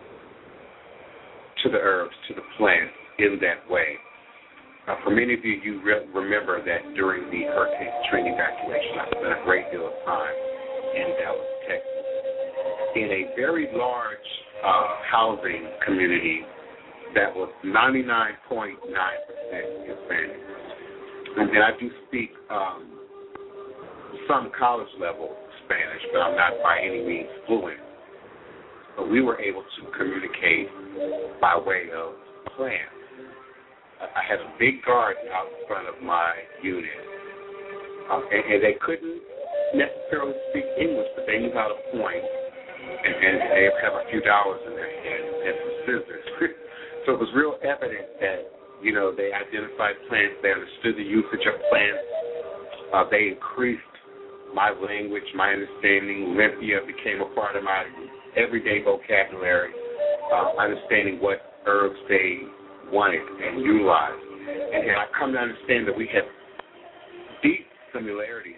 to the herbs, to the plants in that way. Uh, for many of you, you re- remember that during the Hurricane Katrina evacuation, I spent a great deal of time in Dallas, Texas, in a very large uh, housing community that was ninety-nine point nine percent Hispanic. And then I do speak um, some college level Spanish, but I'm not by any means fluent. But we were able to communicate by way of plants. I had a big garden out in front of my unit, um, and, and they couldn't necessarily speak English, but they knew how to point, and, and they have a few dollars in their hand and some scissors. So it was real evident that, you know, they identified plants, they understood the usage of plants, uh, they increased my language, my understanding. Olympia became a part of my everyday vocabulary, uh, understanding what herbs they wanted and utilized. And, and I come to understand that we have deep similarities,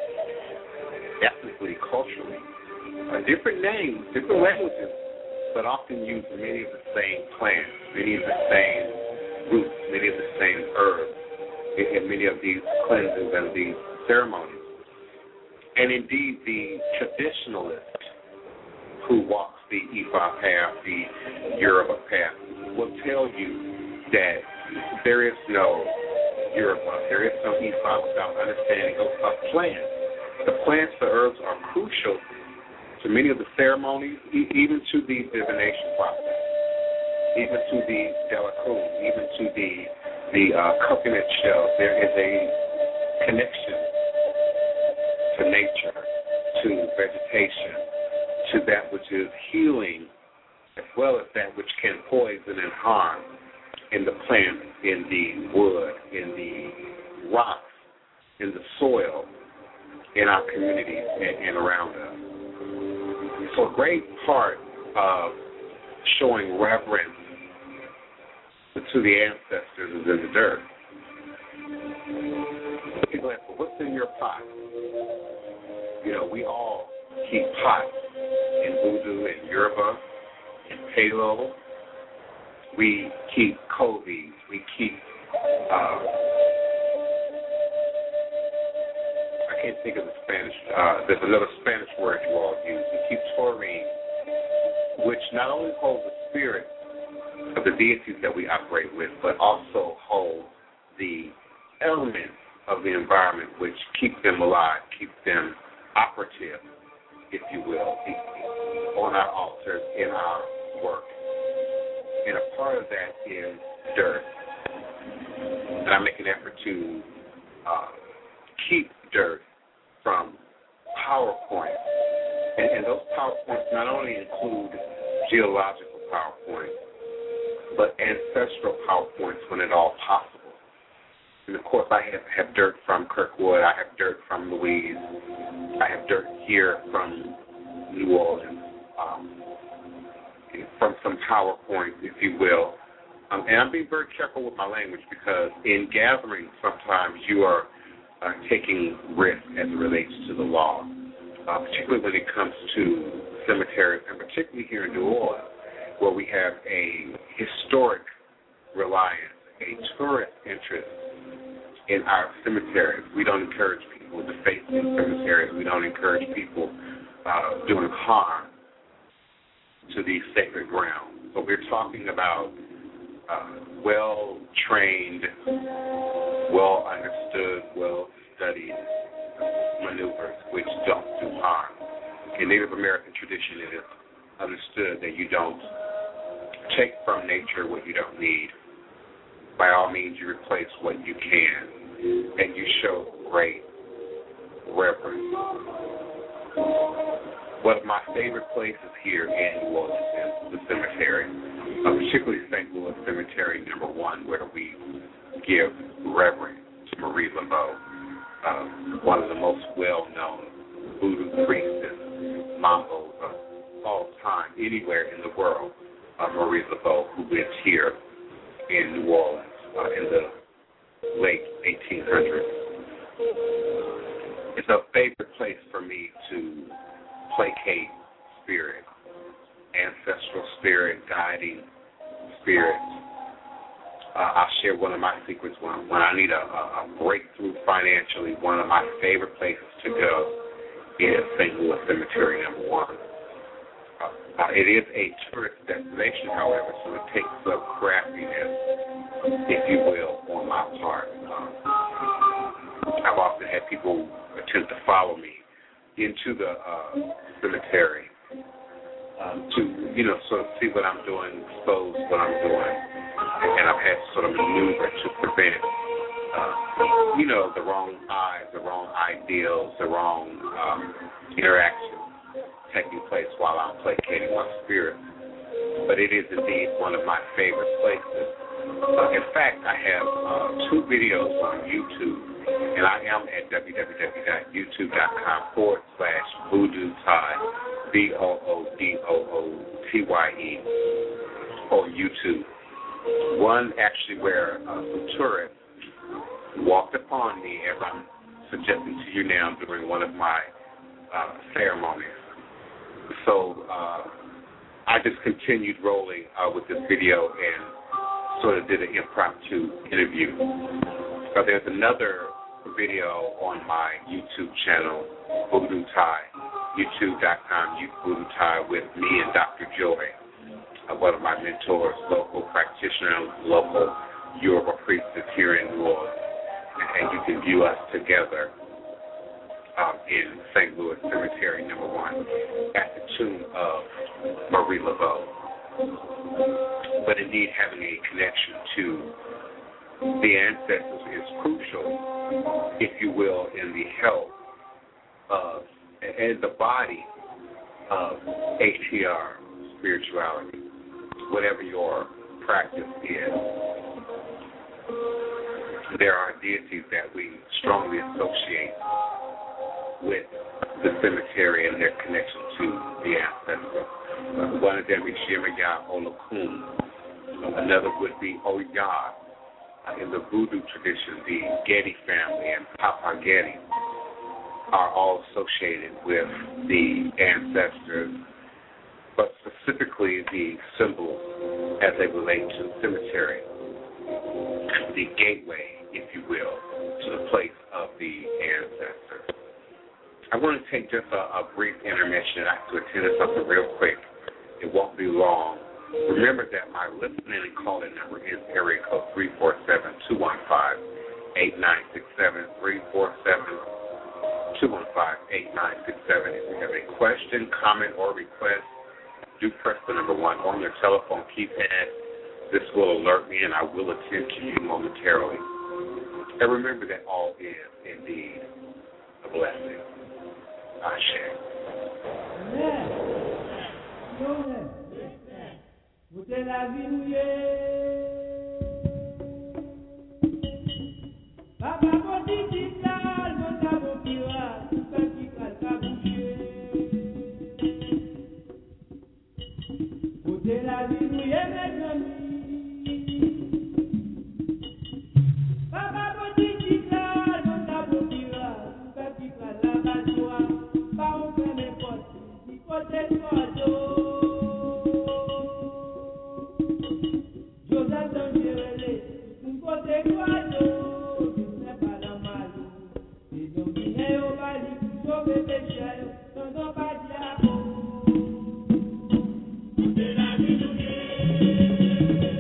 ethnically, culturally, uh, different names, different languages, but often use many of the same plants, many of the same roots, many of the same herbs, in many of these cleanses and these ceremonies. And indeed, the traditionalist who walks the Ifa path, the Yoruba path, will tell you that there is no Yoruba, there is no Ifa without understanding of, of plants. The plants, the herbs are crucial to many of the ceremonies, e- even to the divination process, even to the delacune, even to the the uh, coconut shells. There is a connection to nature, to vegetation, to that which is healing, as well as that which can poison and harm in the plants, in the wood, in the rocks, in the soil, in our communities and, and around us. So a great part of showing reverence to the ancestors is in the dirt. People ask, well, what's in your pot? You know, we all keep pots in Voodoo and Yoruba and Palo. We keep kovis. We keep, uh, I can't think of the Spanish, uh, there's another Spanish word you all use. We keep taurine, which not only holds the spirit of the deities that we operate with, but also holds the elements of the environment which keep them alive, keep them operative, if you will, on on our altars, in our work. And a part of that is dirt. And I make an effort to uh, keep dirt from PowerPoint. And, and those PowerPoints not only include geological PowerPoints, but ancestral PowerPoints when at all possible. And, of course, I have, have dirt from Kirkwood. I have dirt from Louise. I have dirt here from New Orleans, um, from some PowerPoints, if you will. Um, and I'm being very careful with my language because in gathering, sometimes you are uh, taking risk as it relates to the law, uh, particularly when it comes to cemeteries, and particularly here in New Orleans, where we have a historic reliance, a tourist interest in our cemeteries. We don't encourage people to face these cemeteries. We don't encourage people uh, doing harm to these sacred grounds. So we're talking about uh, well-trained, well-understood, well-studied maneuvers which don't do harm. In Native American tradition, it is understood that you don't take from nature what you don't need. By all means, you replace what you can, and you show great reverence. One of my favorite places here in New Orleans is the cemetery, uh, particularly Saint Louis Cemetery Number One, where we give reverence to Marie Laveau, uh, one of the most well-known voodoo priestess, mambos of all time, anywhere in the world. Uh, Marie Laveau, who lived here in New Orleans uh, in the late eighteen hundreds. It's a favorite place for me to placate spirit, ancestral spirit, guiding spirit. Uh, I'll share one of my secrets. When, when I need a, a, a breakthrough financially, one of my favorite places to go is Saint Louis Cemetery Number One. Uh, it is a tourist destination, however, so it takes some craftiness, if you will, on my part. Um, I've often had people attempt to follow me into the uh, cemetery um, to, you know, sort of see what I'm doing, expose what I'm doing, and I've had to sort of maneuver to prevent, uh, you know, the wrong eyes, the wrong ideals, the wrong um, interactions taking place while I'm placating my spirit. But it is indeed one of my favorite places. Uh, in fact, I have uh, two videos on YouTube, and I am at www.youtube.com forward slash Voodoo Ty, V O O D O O T Y E, on YouTube. One actually where uh, some tourists walked upon me, as I'm suggesting to you now, during one of my uh, ceremonies. So uh, I just continued rolling uh, with this video and sort of did an impromptu interview. Uh, there's another video on my YouTube channel, Voodoo Ty, youtube.com, Voodoo Ty, with me and Doctor Joy, uh, one of my mentors, local practitioner, local Yoruba priestess here in New Orleans. And, and you can view us together Um, in Saint Louis Cemetery Number One at the tomb of Marie Laveau. But indeed, having a connection to the ancestors is crucial, if you will, in the health of and the body of A T R spirituality, whatever your practice is. There are deities that we strongly associate with the cemetery and their connection to the ancestors. Uh, one of them is Shemaya Olokun. Another would be Oya. Uh, in the voodoo tradition, the Getty family and Papa Getty are all associated with the ancestors, but specifically the symbols as they relate to the cemetery, the gateway, if you will, to the place of the ancestors. I want to take just a, a brief intermission. I have to attend to something real quick. It won't be long. Remember that my listening and calling number is area code three four seven, two one five, eight nine six seven, three four seven, two one five, eight nine six seven. If you have a question, comment, or request, do press the number one on your telephone keypad. This will alert me, and I will attend to you momentarily. And remember that all is indeed a blessing. Ashe. Amen. Vous êtes la vie mouillée. Papa, mon petit calme, mon tabou pirate, tout ça qui calme bouché. Vous êtes la vie mouillée, mes amis. Papa, mon petit calme, mon tabou pirate, tout ça qui calme la joie. Pas on fait mes potes, il faut être photo. Joseph Dangirele, un côté guado, je sais pas la malo. Et donc, il est au bali pour sauver les chiens, sans non pas diabo. C'est la vie de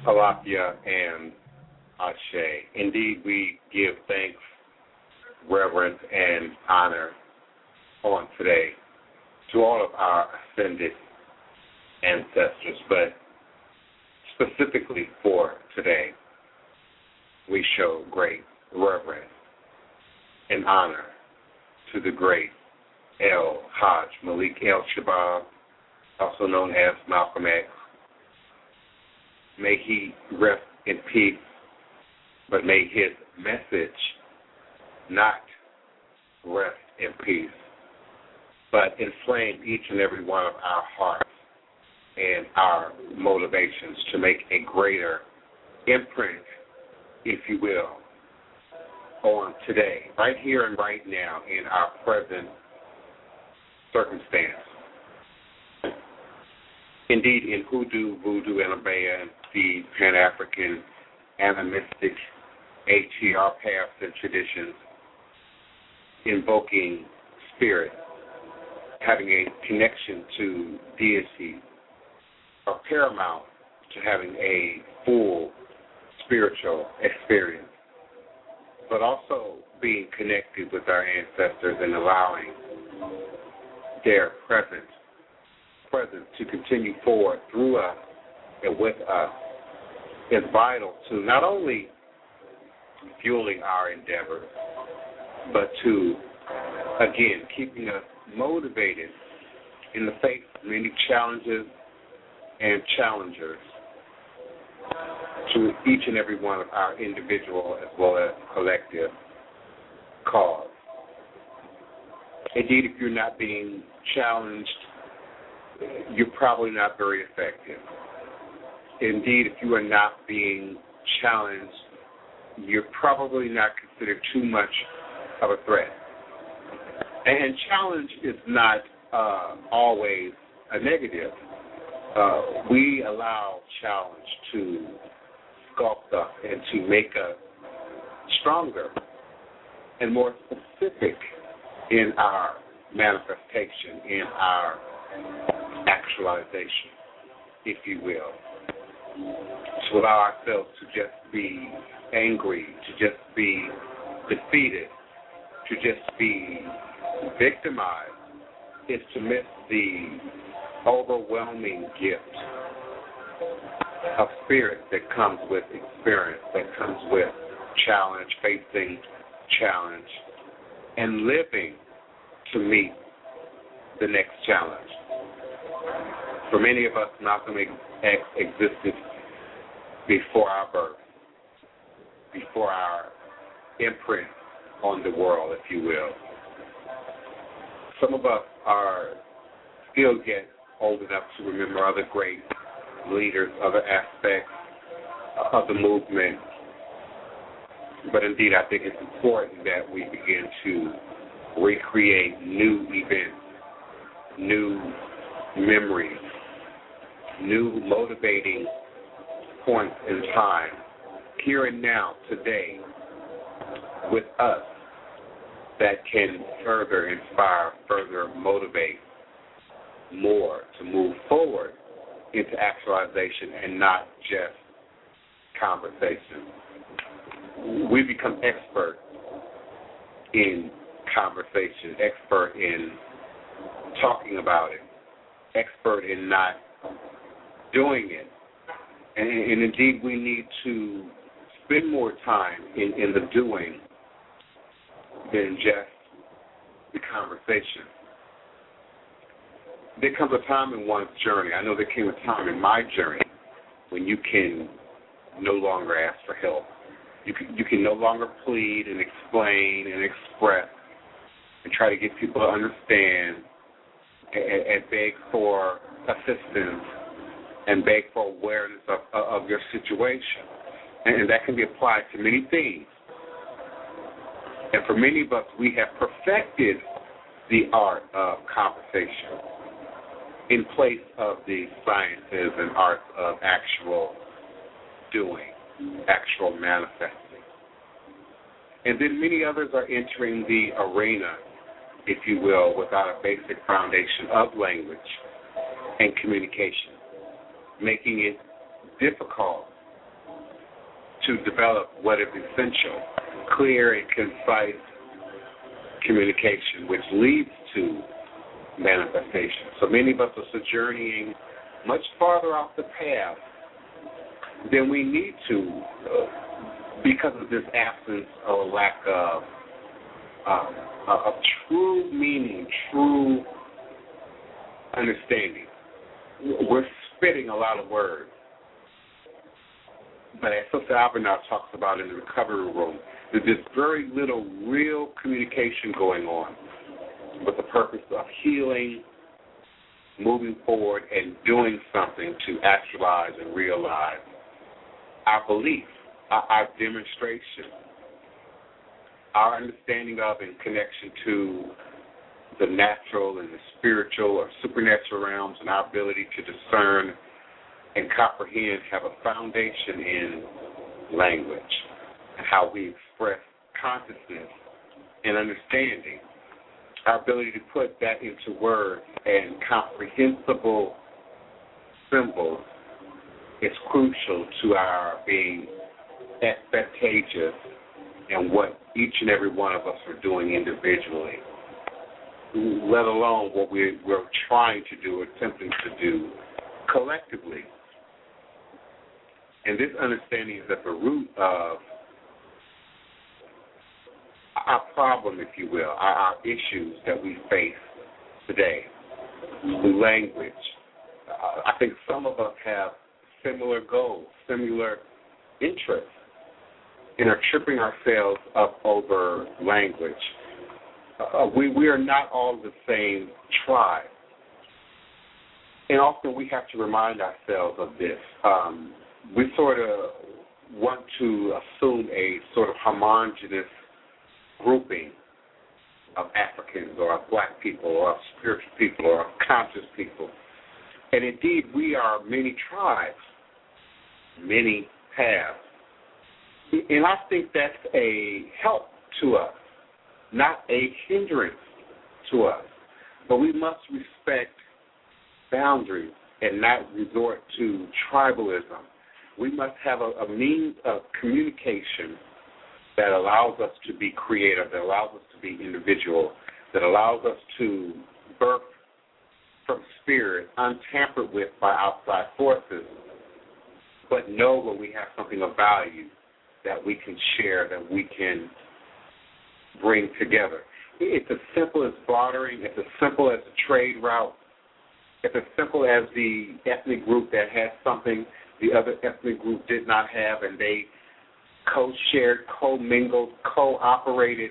Salafia and Ashe. Indeed, we give thanks, reverence, and honor on today to all of our ascended ancestors, but specifically for today, we show great reverence and honor to the great El Hajj Malik El Shabab, also known as Malcolm X. May he rest in peace, but may his message not rest in peace, but inflame each and every one of our hearts and our motivations to make a greater imprint, if you will, on today, right here and right now in our present circumstance. Indeed, in hoodoo, voodoo, and Abaya, the Pan-African animistic A T R paths and traditions, invoking spirit, having a connection to deity, are paramount to having a full spiritual experience, but also being connected with our ancestors and allowing their presence, presence to continue forward through us and with us is vital to not only fueling our endeavors, but to, again, keeping us motivated in the face of many challenges and challengers to each and every one of our individual as well as collective cause. Indeed, if you're not being challenged, you're probably not very effective. Indeed, if you are not being challenged, you're probably not considered too much of a threat. And challenge is not uh, always a negative. Uh, we allow challenge to sculpt us and to make us stronger and more specific in our manifestation, in our actualization, if you will. To allow ourselves to just be angry, to just be defeated, to just be victimized, is to miss the overwhelming gift of spirit that comes with experience, that comes with challenge, facing challenge, and living to meet the next challenge. For many of us, Malcolm X existed before our birth, before our imprint on the world, if you will. Some of us are still yet old enough to remember other great leaders, other aspects of the movement. But indeed, I think it's important that we begin to recreate new events, new memories, new motivating points in time, here and now, today, with us, that can further inspire, further motivate more to move forward into actualization and not just conversation. We become expert in conversation, expert in talking about it, expert in not doing it. And, and indeed, we need to spend more time in, in the doing than just the conversation. There comes a time in one's journey, I know there came a time in my journey, when you can no longer ask for help. You can, you can no longer plead and explain and express and try to get people to understand and, and beg for assistance and beg for awareness of, of your situation. And, and that can be applied to many things. And for many of us, we have perfected the art of conversation in place of the sciences and arts of actual doing, actual manifesting. And then many others are entering the arena, if you will, without a basic foundation of language and communication, making it difficult to develop what is essential, clear and concise communication, which leads to manifestation. So many of us are journeying much farther off the path than we need to uh, because of this absence or lack of, uh, of true meaning, true understanding. We're spitting a lot of words. But as Sister Albernath talks about in the recovery room, there's just very little real communication going on with the purpose of healing, moving forward, and doing something to actualize and realize our belief, our, our demonstration, our understanding of and connection to the natural and the spiritual or supernatural realms, and our ability to discern and comprehend have a foundation in language and how we express consciousness and understanding. Our ability to put that into words and comprehensible symbols is crucial to our being advantageous in what each and every one of us are doing individually, let alone what we're, we're trying to do, attempting to do collectively. And this understanding is at the root of our problem, if you will, our, our issues that we face today. Language. Uh, I think some of us have similar goals, similar interests, and are tripping ourselves up over language. Uh, we, we are not all the same tribe. And often we have to remind ourselves of this. Um, we sort of want to assume a sort of homogenous grouping of Africans or of black people or of spiritual people or of conscious people. And indeed, we are many tribes, many paths. And I think that's a help to us, not a hindrance to us. But we must respect boundaries and not resort to tribalism. We must have a, a means of communication that allows us to be creative, that allows us to be individual, that allows us to birth from spirit, untampered with by outside forces, but know when we have something of value that we can share, that we can bring together. It's as simple as bartering. It's as simple as a trade route. It's as simple as the ethnic group that has something the other ethnic group did not have, and they co-shared, co-mingled, co-operated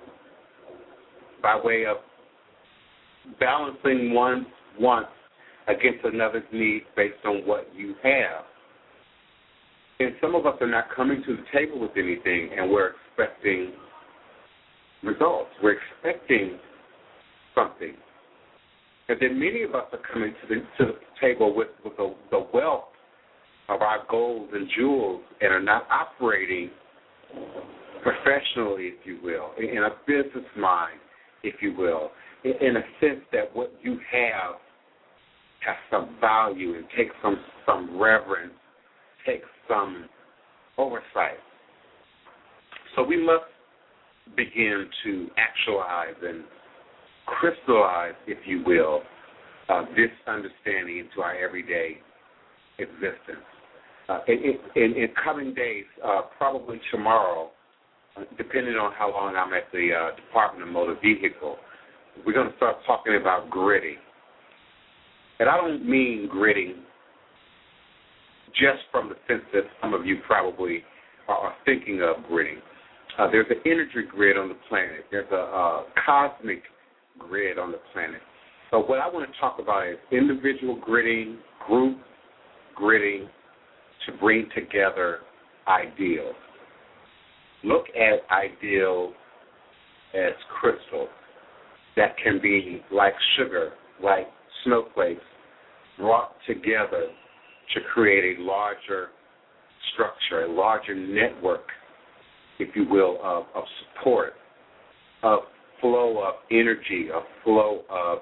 by way of balancing one's wants against another's needs based on what you have. And some of us are not coming to the table with anything, and we're expecting results. We're expecting something. And then many of us are coming to the, to the table with, with the, the wealth of our gold and jewels and are not operating professionally, if you will, in a business mind, if you will, in a sense that what you have has some value and takes some, some reverence, takes some oversight. So we must begin to actualize and crystallize, if you will, uh, this understanding into our everyday existence. Uh, in, in, in coming days, uh, probably tomorrow, uh, depending on how long I'm at the uh, Department of Motor Vehicle, we're going to start talking about gritting. And I don't mean gritting just from the sense that some of you probably are thinking of gritting. Uh, there's an energy grid on the planet. There's a uh, cosmic grid on the planet. So what I want to talk about is individual gritting, group gritting, to bring together ideals. Look at ideals as crystals that can be like sugar, like snowflakes, brought together to create a larger structure, a larger network, if you will, of, of support, of flow of energy, of flow of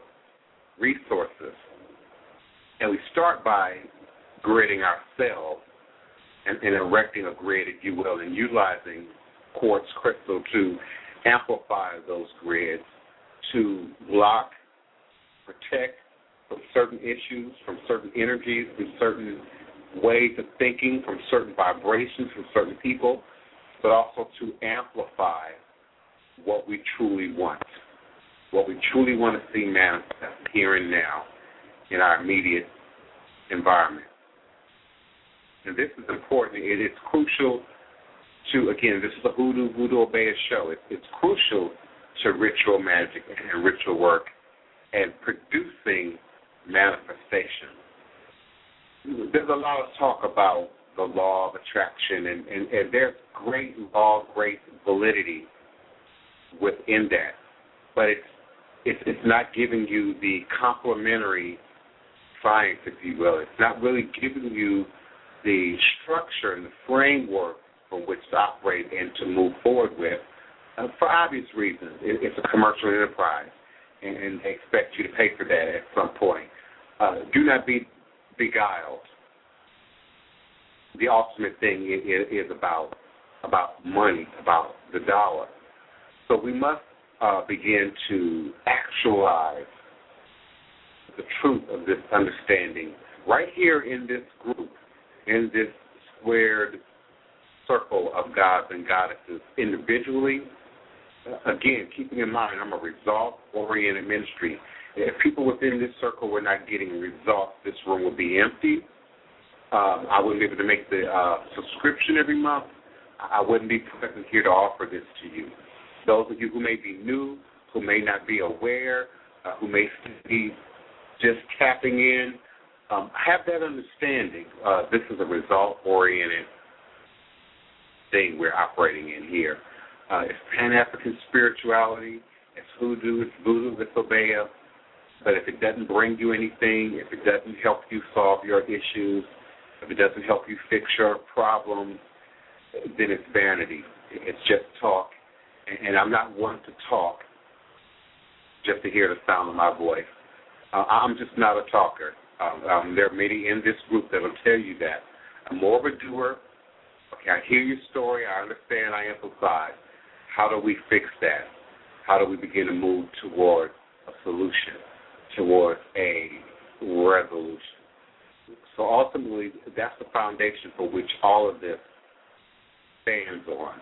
resources. And we start by gritting ourselves and, and erecting a grid, if you will, and utilizing quartz crystal to amplify those grids to block, protect from certain issues, from certain energies, from certain ways of thinking, from certain vibrations, from certain people, but also to amplify what we truly want, what we truly want to see manifest here and now in our immediate environment. And this is important. It is crucial to, again, this is a Hoodoo, Voodoo Obeah show. It, it's crucial to ritual magic and ritual work and producing manifestation. There's a lot of talk about the law of attraction, and, and, and there's great law, great validity within that. But it's, it's, it's not giving you the complementary science, if you will. It's not really giving you the structure and the framework for which to operate and to move forward with, uh, for obvious reasons. It, it's a commercial enterprise, and, and they expect you to pay for that at some point. Uh, do not be beguiled. The ultimate thing is, is about about money, about the dollar. So we must uh, begin to actualize the truth of this understanding right here in this group, in this squared circle of gods and goddesses individually. Again, keeping in mind, I'm a result-oriented ministry. If people within this circle were not getting results, this room would be empty. Um, I wouldn't be able to make the uh, subscription every month. I wouldn't be present here to offer this to you. Those of you who may be new, who may not be aware, uh, who may be just tapping in, um, have that understanding. Uh, this is a result-oriented thing we're operating in here. Uh, it's Pan-African spirituality. It's Hoodoo. It's Voodoo. It's Obeah. But if it doesn't bring you anything, if it doesn't help you solve your issues, if it doesn't help you fix your problems, then it's vanity. It's just talk. And, and I'm not one to talk just to hear the sound of my voice. Uh, I'm just not a talker. Um, um, there are many in this group that will tell you that. I'm more of a doer. Okay, I hear your story. I understand. I empathize. How do we fix that? How do we begin to move toward a solution, toward a resolution? So ultimately, that's the foundation for which all of this stands on.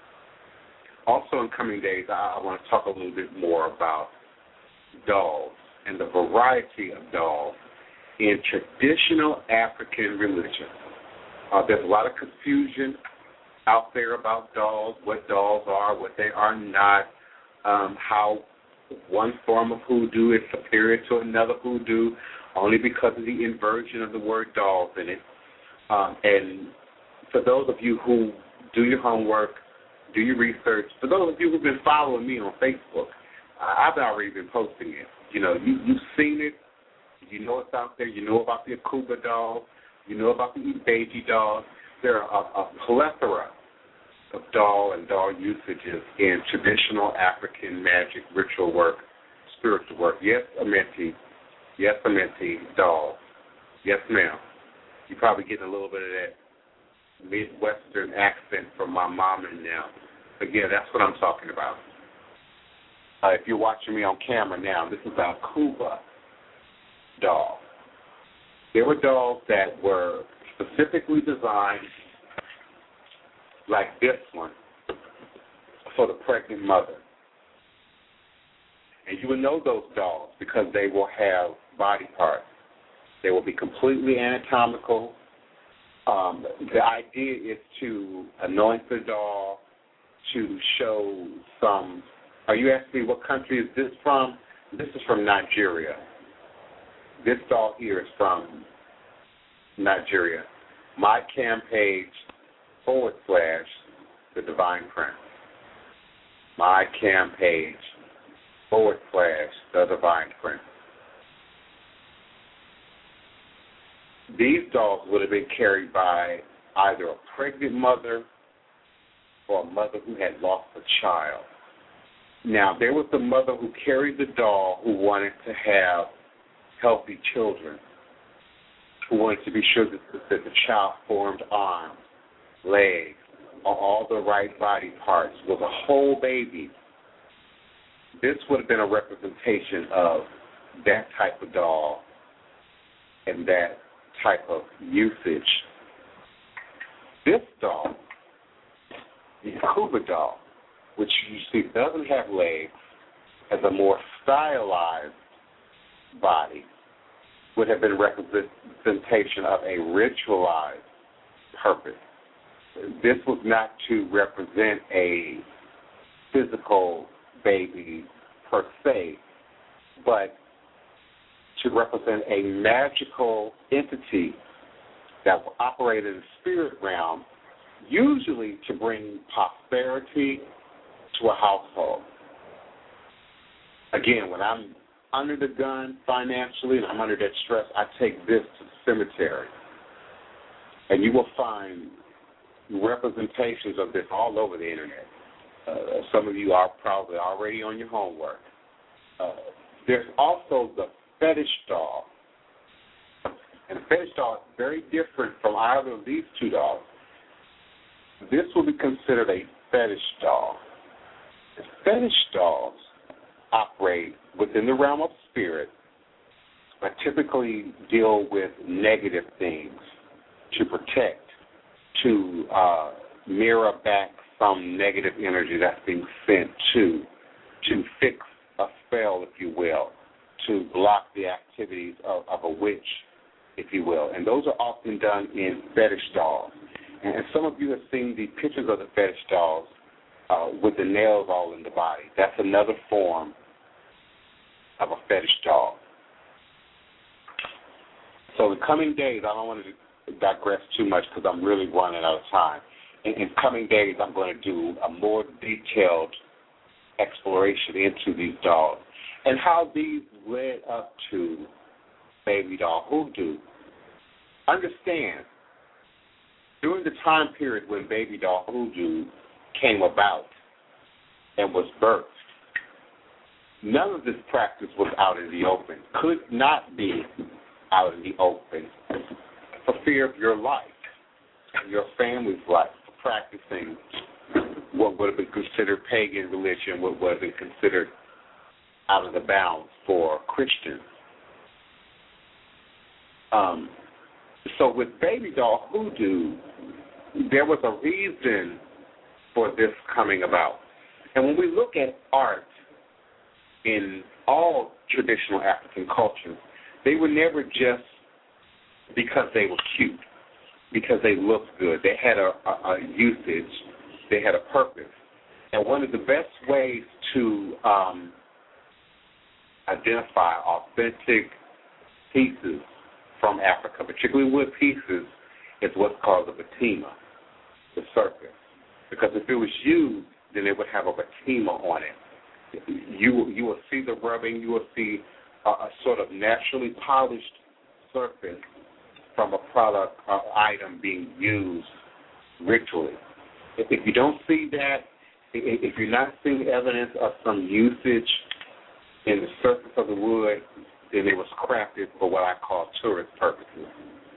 Also, in coming days, I, I want to talk a little bit more about dolls and the variety of dolls in traditional African religion. Uh, there's a lot of confusion out there about dolls, what dolls are, what they are not, um, how one form of hoodoo is superior to another hoodoo only because of the inversion of the word dolls in it. Um, and for those of you who do your homework, do your research, for those of you who've been following me on Facebook, I've already been posting it. You know, you, you've seen it. You know it's out there. You know about the Akuba doll. You know about the Ibeji doll. There are a, a plethora of doll and doll usages in traditional African magic, ritual work, spiritual work. Yes, Amenti. Yes, Amenti, doll. Yes, ma'am. You're probably getting a little bit of that Midwestern accent from my mom and them. But yeah, that's what I'm talking about. Uh, if you're watching me on camera now, this is our Akuba doll. There were dolls that were specifically designed, like this one, for the pregnant mother. And you will know those dolls because they will have body parts. They will be completely anatomical. Um, the idea is to anoint the doll, to show some. Are you asking me what country is this from? This is from Nigeria. This doll here is from Nigeria. My cam page forward slash the Divine Prince. My cam page forward slash the Divine Prince. These dolls would have been carried by either a pregnant mother or a mother who had lost a child. Now, there was the mother who carried the doll who wanted to have healthy children, who wanted to be sure that the, that the child formed arms, legs, or all the right body parts, was a whole baby, this would have been a representation of that type of doll and that type of usage. This doll, the Kuba doll, which you see doesn't have legs, has a more stylized body, would have been a representation of a ritualized purpose. This was not to represent a physical baby per se, but to represent a magical entity that will operate in the spirit realm, usually to bring prosperity to a household. Again, when I'm under the gun financially and I'm under that stress, I take this to the cemetery. And you will find representations of this all over the internet. Uh, some of you are probably already on your homework. Uh, there's also the fetish doll. And the fetish doll is very different from either of these two dolls. This will be considered a fetish doll. The fetish dolls operate within the realm of spirit, but typically deal with negative things to protect, to uh, mirror back some negative energy that's being sent to, to fix a spell, if you will, to block the activities of, of a witch, if you will. And those are often done in fetish dolls. And some of you have seen the pictures of the fetish dolls uh, with the nails all in the body. That's another form of a fetish doll. So in coming days, I don't want to digress too much because I'm really running out of time. In, in coming days, I'm going to do a more detailed exploration into these dolls and how these led up to baby doll hoodoo. Understand, during the time period when baby doll hoodoo came about and was birthed, none of this practice was out in the open, could not be out in the open for fear of your life and your family's life, for practicing what would have been considered pagan religion, what would have been considered out of the bounds for Christians. Um, so with baby doll hoodoo, there was a reason for this coming about. And when we look at art in all traditional African cultures, they were never just because they were cute, because they looked good. They had a, a, a usage. They had a purpose. And one of the best ways to um, identify authentic pieces from Africa, particularly wood pieces, is what's called the patina, the surface. Because if it was used, then it would have a patina on it. You you will see the rubbing, you will see a, a sort of naturally polished surface from a product or item being used ritually. If, if you don't see that, if you're not seeing evidence of some usage in the surface of the wood, then it was crafted for what I call tourist purposes.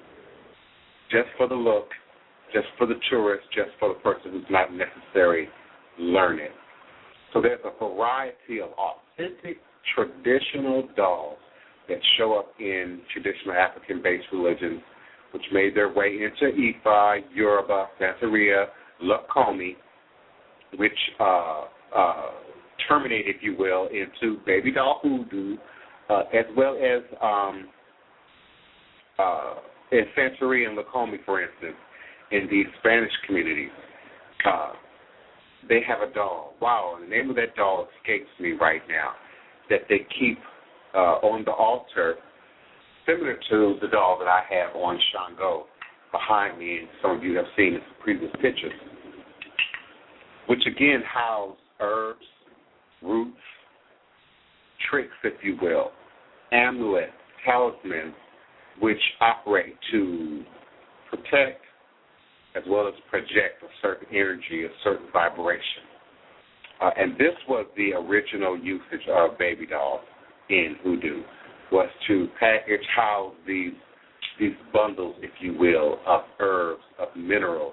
Just for the look, just for the tourist, just for the person who's not necessarily learning. So there's a variety of authentic traditional dolls that show up in traditional African-based religions, which made their way into Ifa, Yoruba, Santeria, Lukomi, which uh, uh, terminate, if you will, into baby doll hoodoo, uh, as well as um, uh, in Santeria and Lukomi, for instance, in the Spanish communities. Uh, they have a doll. Wow, the name of that doll escapes me right now, that they keep uh, on the altar, similar to the doll that I have on Shango behind me, and some of you have seen in previous pictures, which again house herbs, roots, tricks, if you will, amulets, talismans, which operate to protect as well as project a certain energy, a certain vibration. Uh, and this was the original usage of baby dolls in hoodoo, was to package, house these these bundles, if you will, of herbs, of minerals,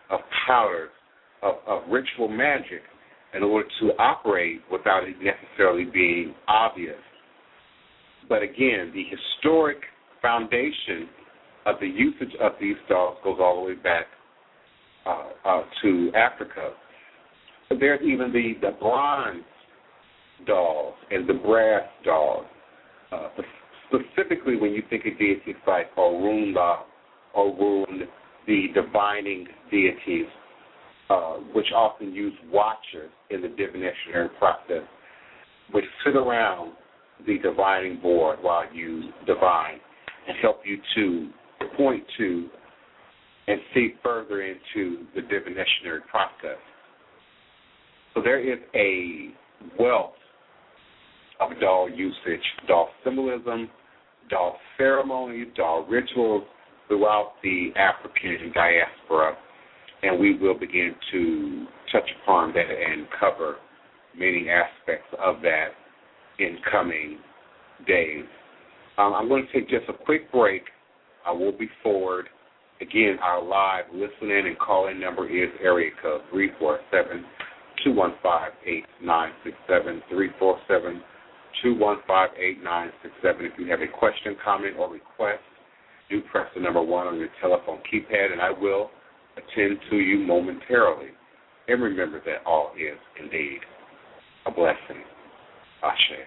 of powders, of, of ritual magic in order to operate without it necessarily being obvious. But again, the historic foundation of the usage of these dolls goes all the way back uh, uh, to Africa. There's even the, the bronze dolls and the brass dolls. Uh, specifically, when you think of deities like Orunla, Orun, the divining deities, uh, which often use watchers in the divinatory process, which sit around the divining board while you divine and help you to point to and see further into the divinatory process. So there is a wealth of doll usage, doll symbolism, doll ceremonies, doll rituals throughout the African diaspora, and we will begin to touch upon that and cover many aspects of that in coming days. Um, I'm going to take just a quick break. I will be forward. Again, our live listen-in and call-in number is area code three four seven, two one five, eight nine six seven, three four seven, two one five, eight nine six seven. If you have a question, comment, or request, do press the number one on your telephone keypad, and I will attend to you momentarily. And remember that all is indeed a blessing. Ashe.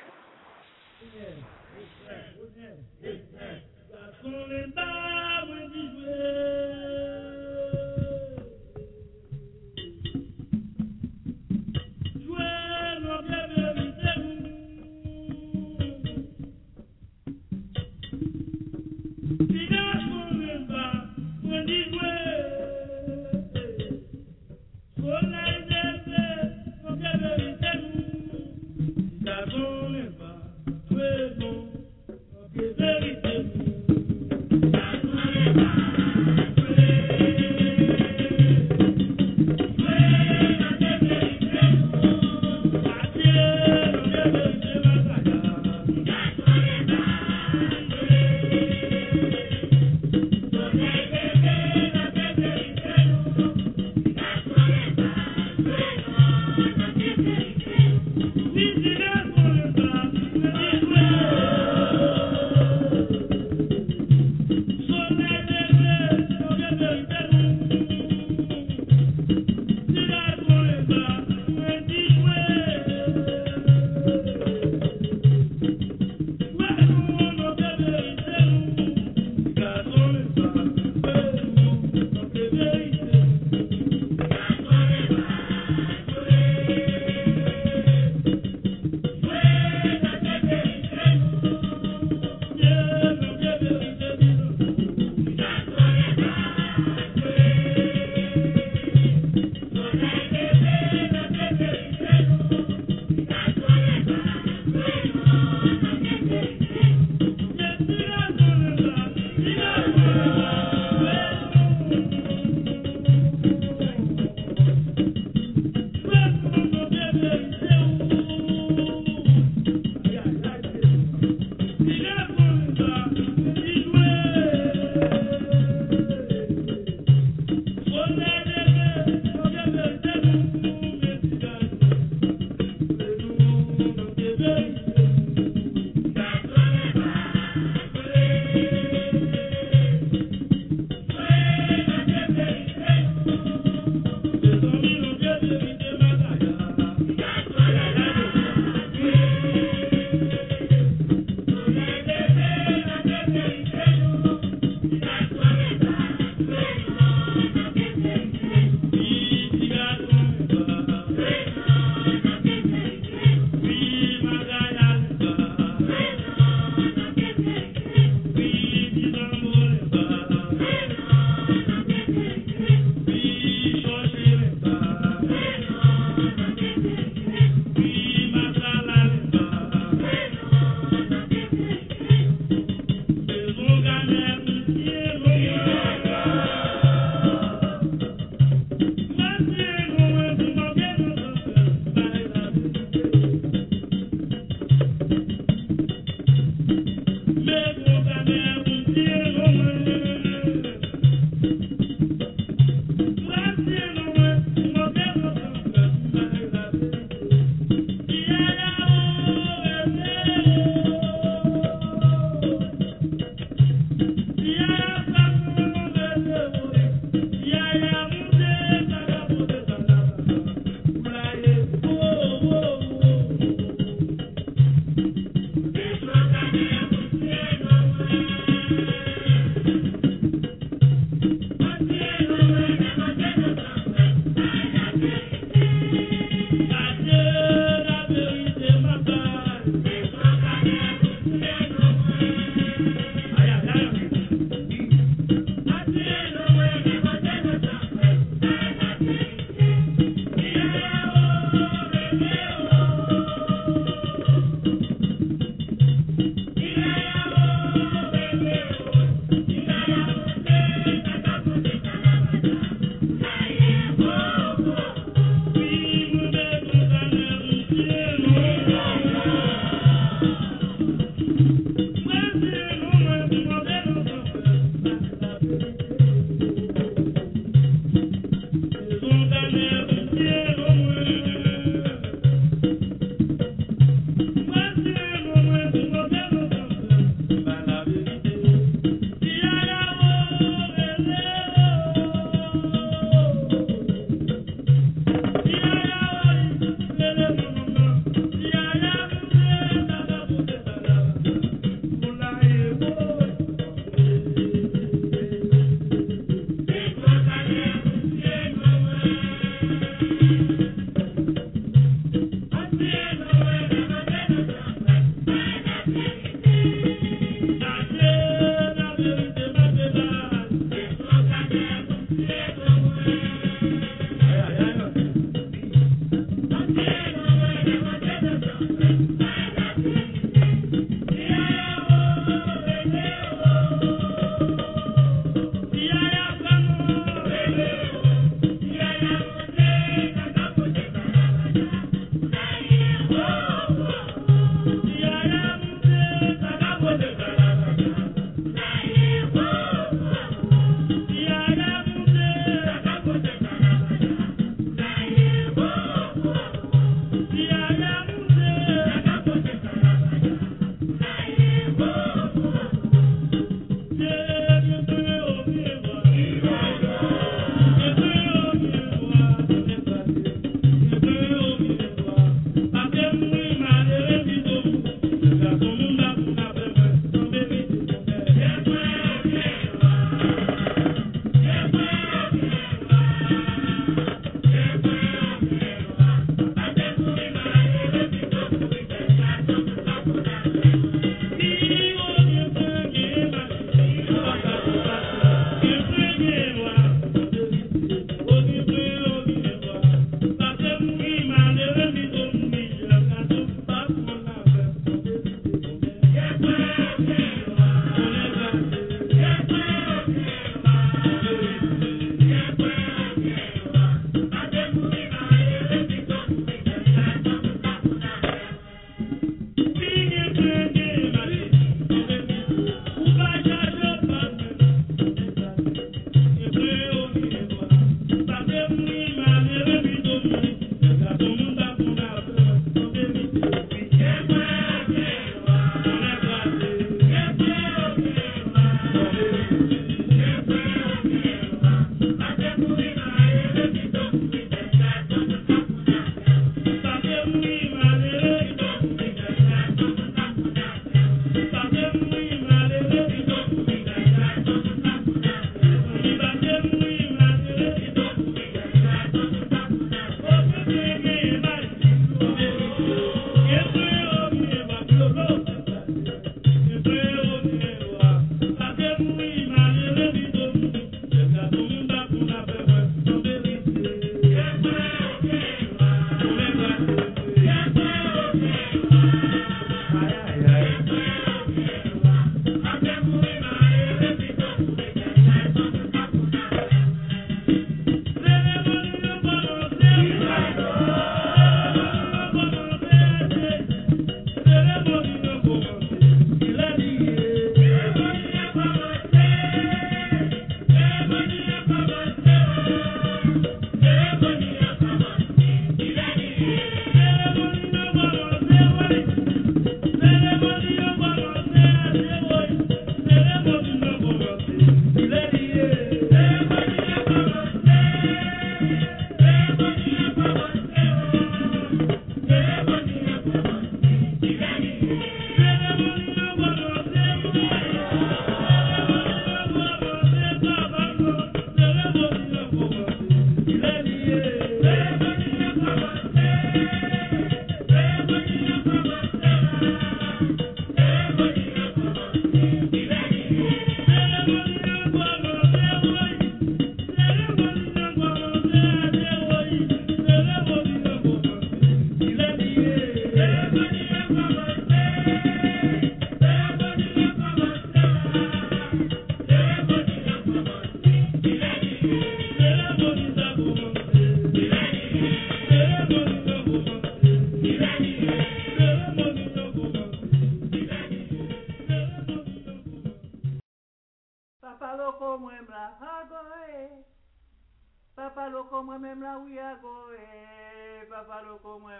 Papa loko moi même la oui a go eh papa loko moi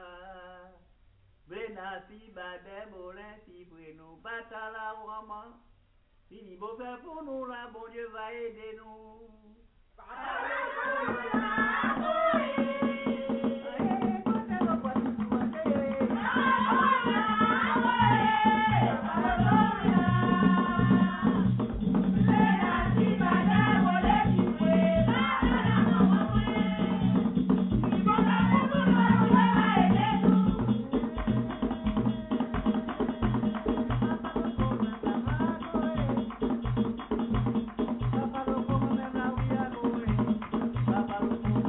la Brena si bade bolin si breno batala vraiment si il faut faire pour nous là bon Dieu va aider nous Papa loko moi la go eh Papa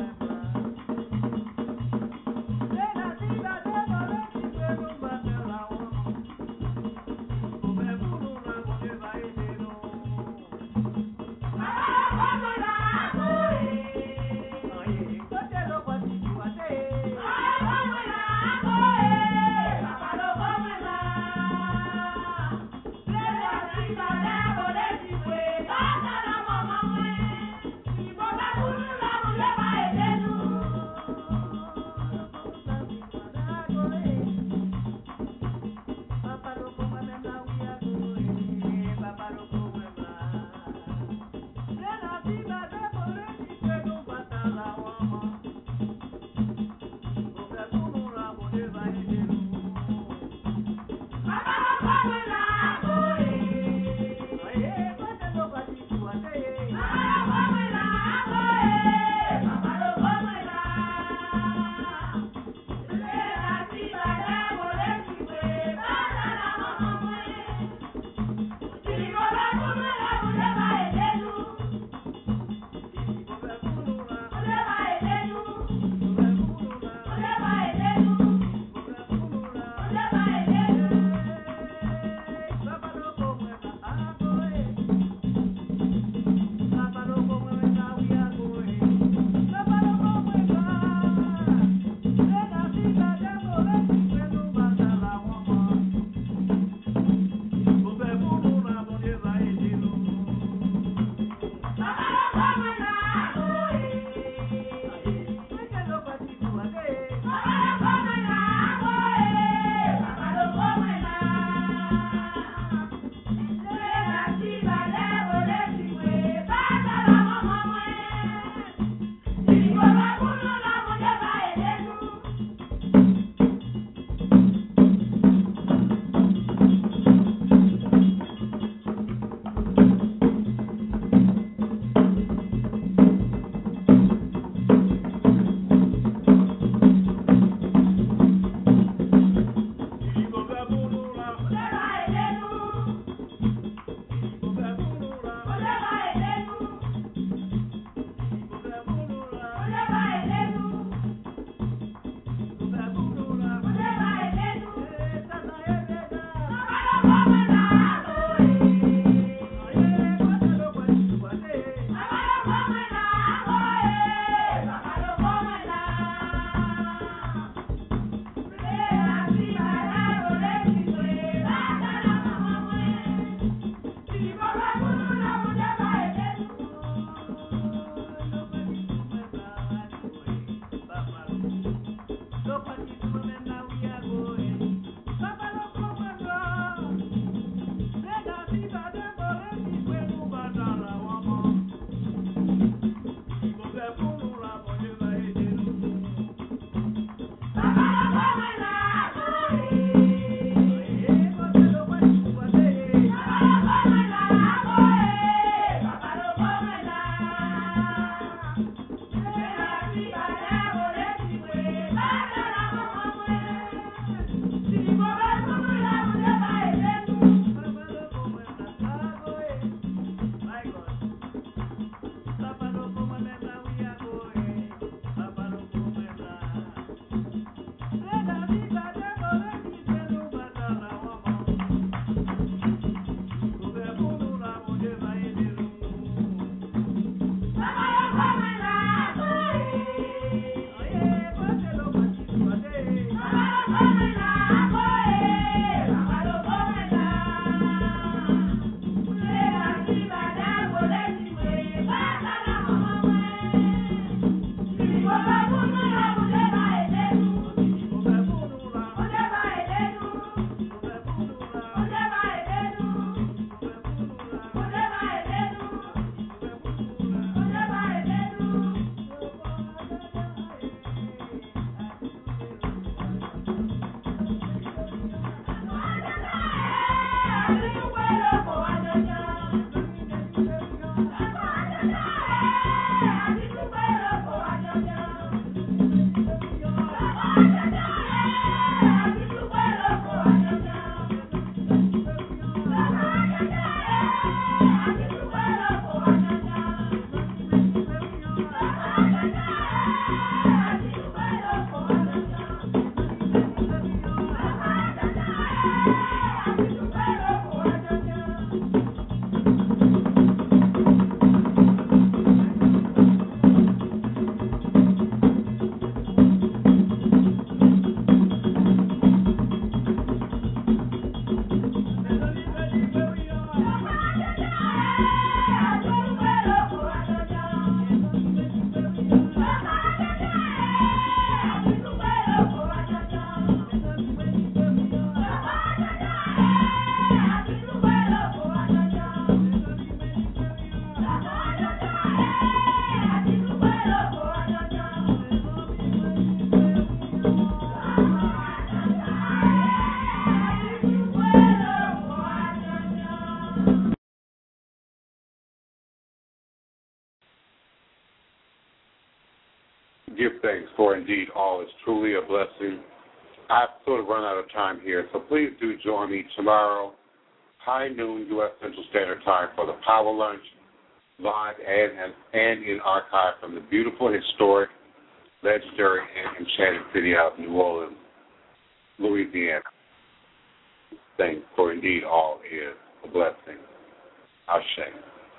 give thanks, for indeed all is truly a blessing. I've sort of run out of time here, so please do join me tomorrow, high noon U S Central Standard Time, for the Power Lunch, live and, and, and in archive from the beautiful, historic, legendary, and enchanted city of New Orleans, Louisiana. Thanks, for indeed all is a blessing. Ashe.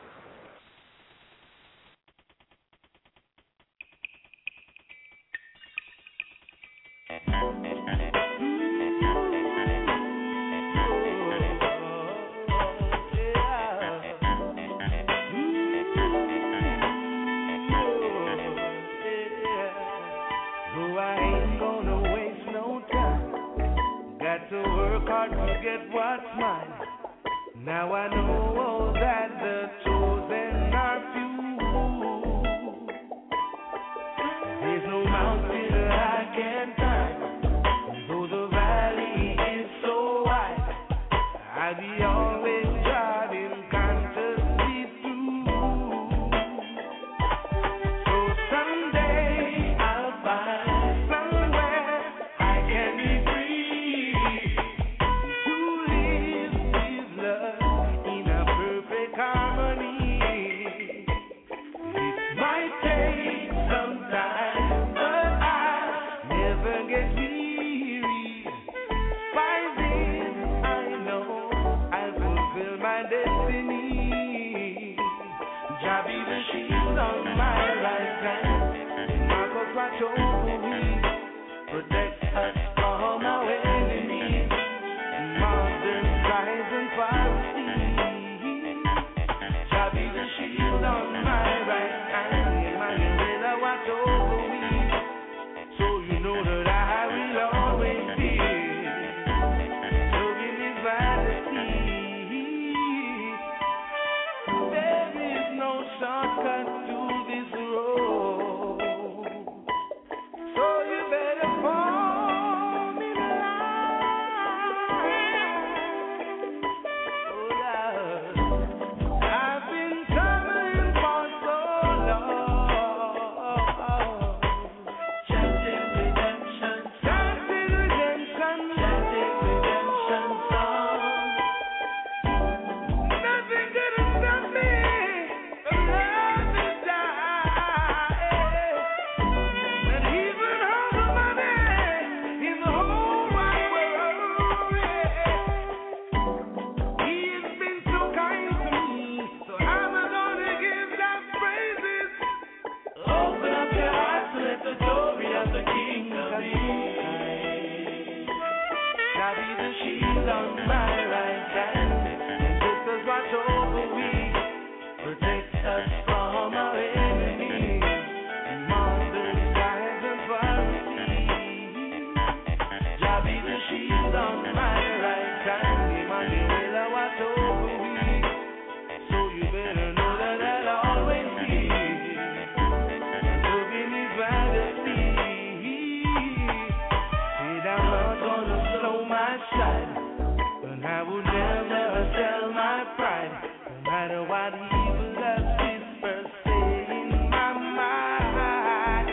To work hard to get what's mine. Now I know that the chosen are few. There's no mountain I can climb, though the valley is so wide. I'll be always driving consciously through. So someday I'll find somewhere I can be free. Protect us from our enemies, modern lies and policies. Shall be the shield on my right hand, Emmanuel, watch over me, so you know that I will always be. So give me vanity. There is no shortcut to this road. So you better fall in line. Oh, yeah. I've been traveling for so long. Chanting redemption, chanting redemption, chanting redemption song. Nothing could stop me. Love is dying. And even all the money in the whole wide world, yeah. He has been so kind to me, so I'm gonna give that praises. Open up your heart to let the glory of the King of Kings. Shall be the shield on my right hand, and sisters watch over we, protect us from our enemies, monsters, lies, and policies. Shall be the shield on my right hand, Emmanuel, watch over we, so you better know that I'll always be. So give me vanity. Said I'm not gonna slow my stride, and I will never sell my pride, no matter what evil does whisper say in my mind.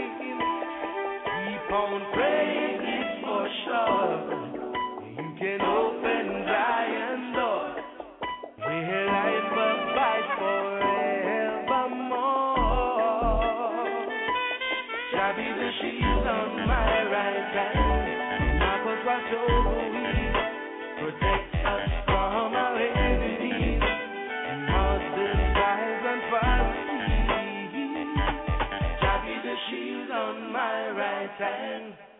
Keep on praying, it's for sure. You can open giant doors, where life abides forevermore. Shall be the shield on my right hand, Marcos watch over we, protect us from our enemies, monsters, lies, and policies. Shall be the shield on my right hand.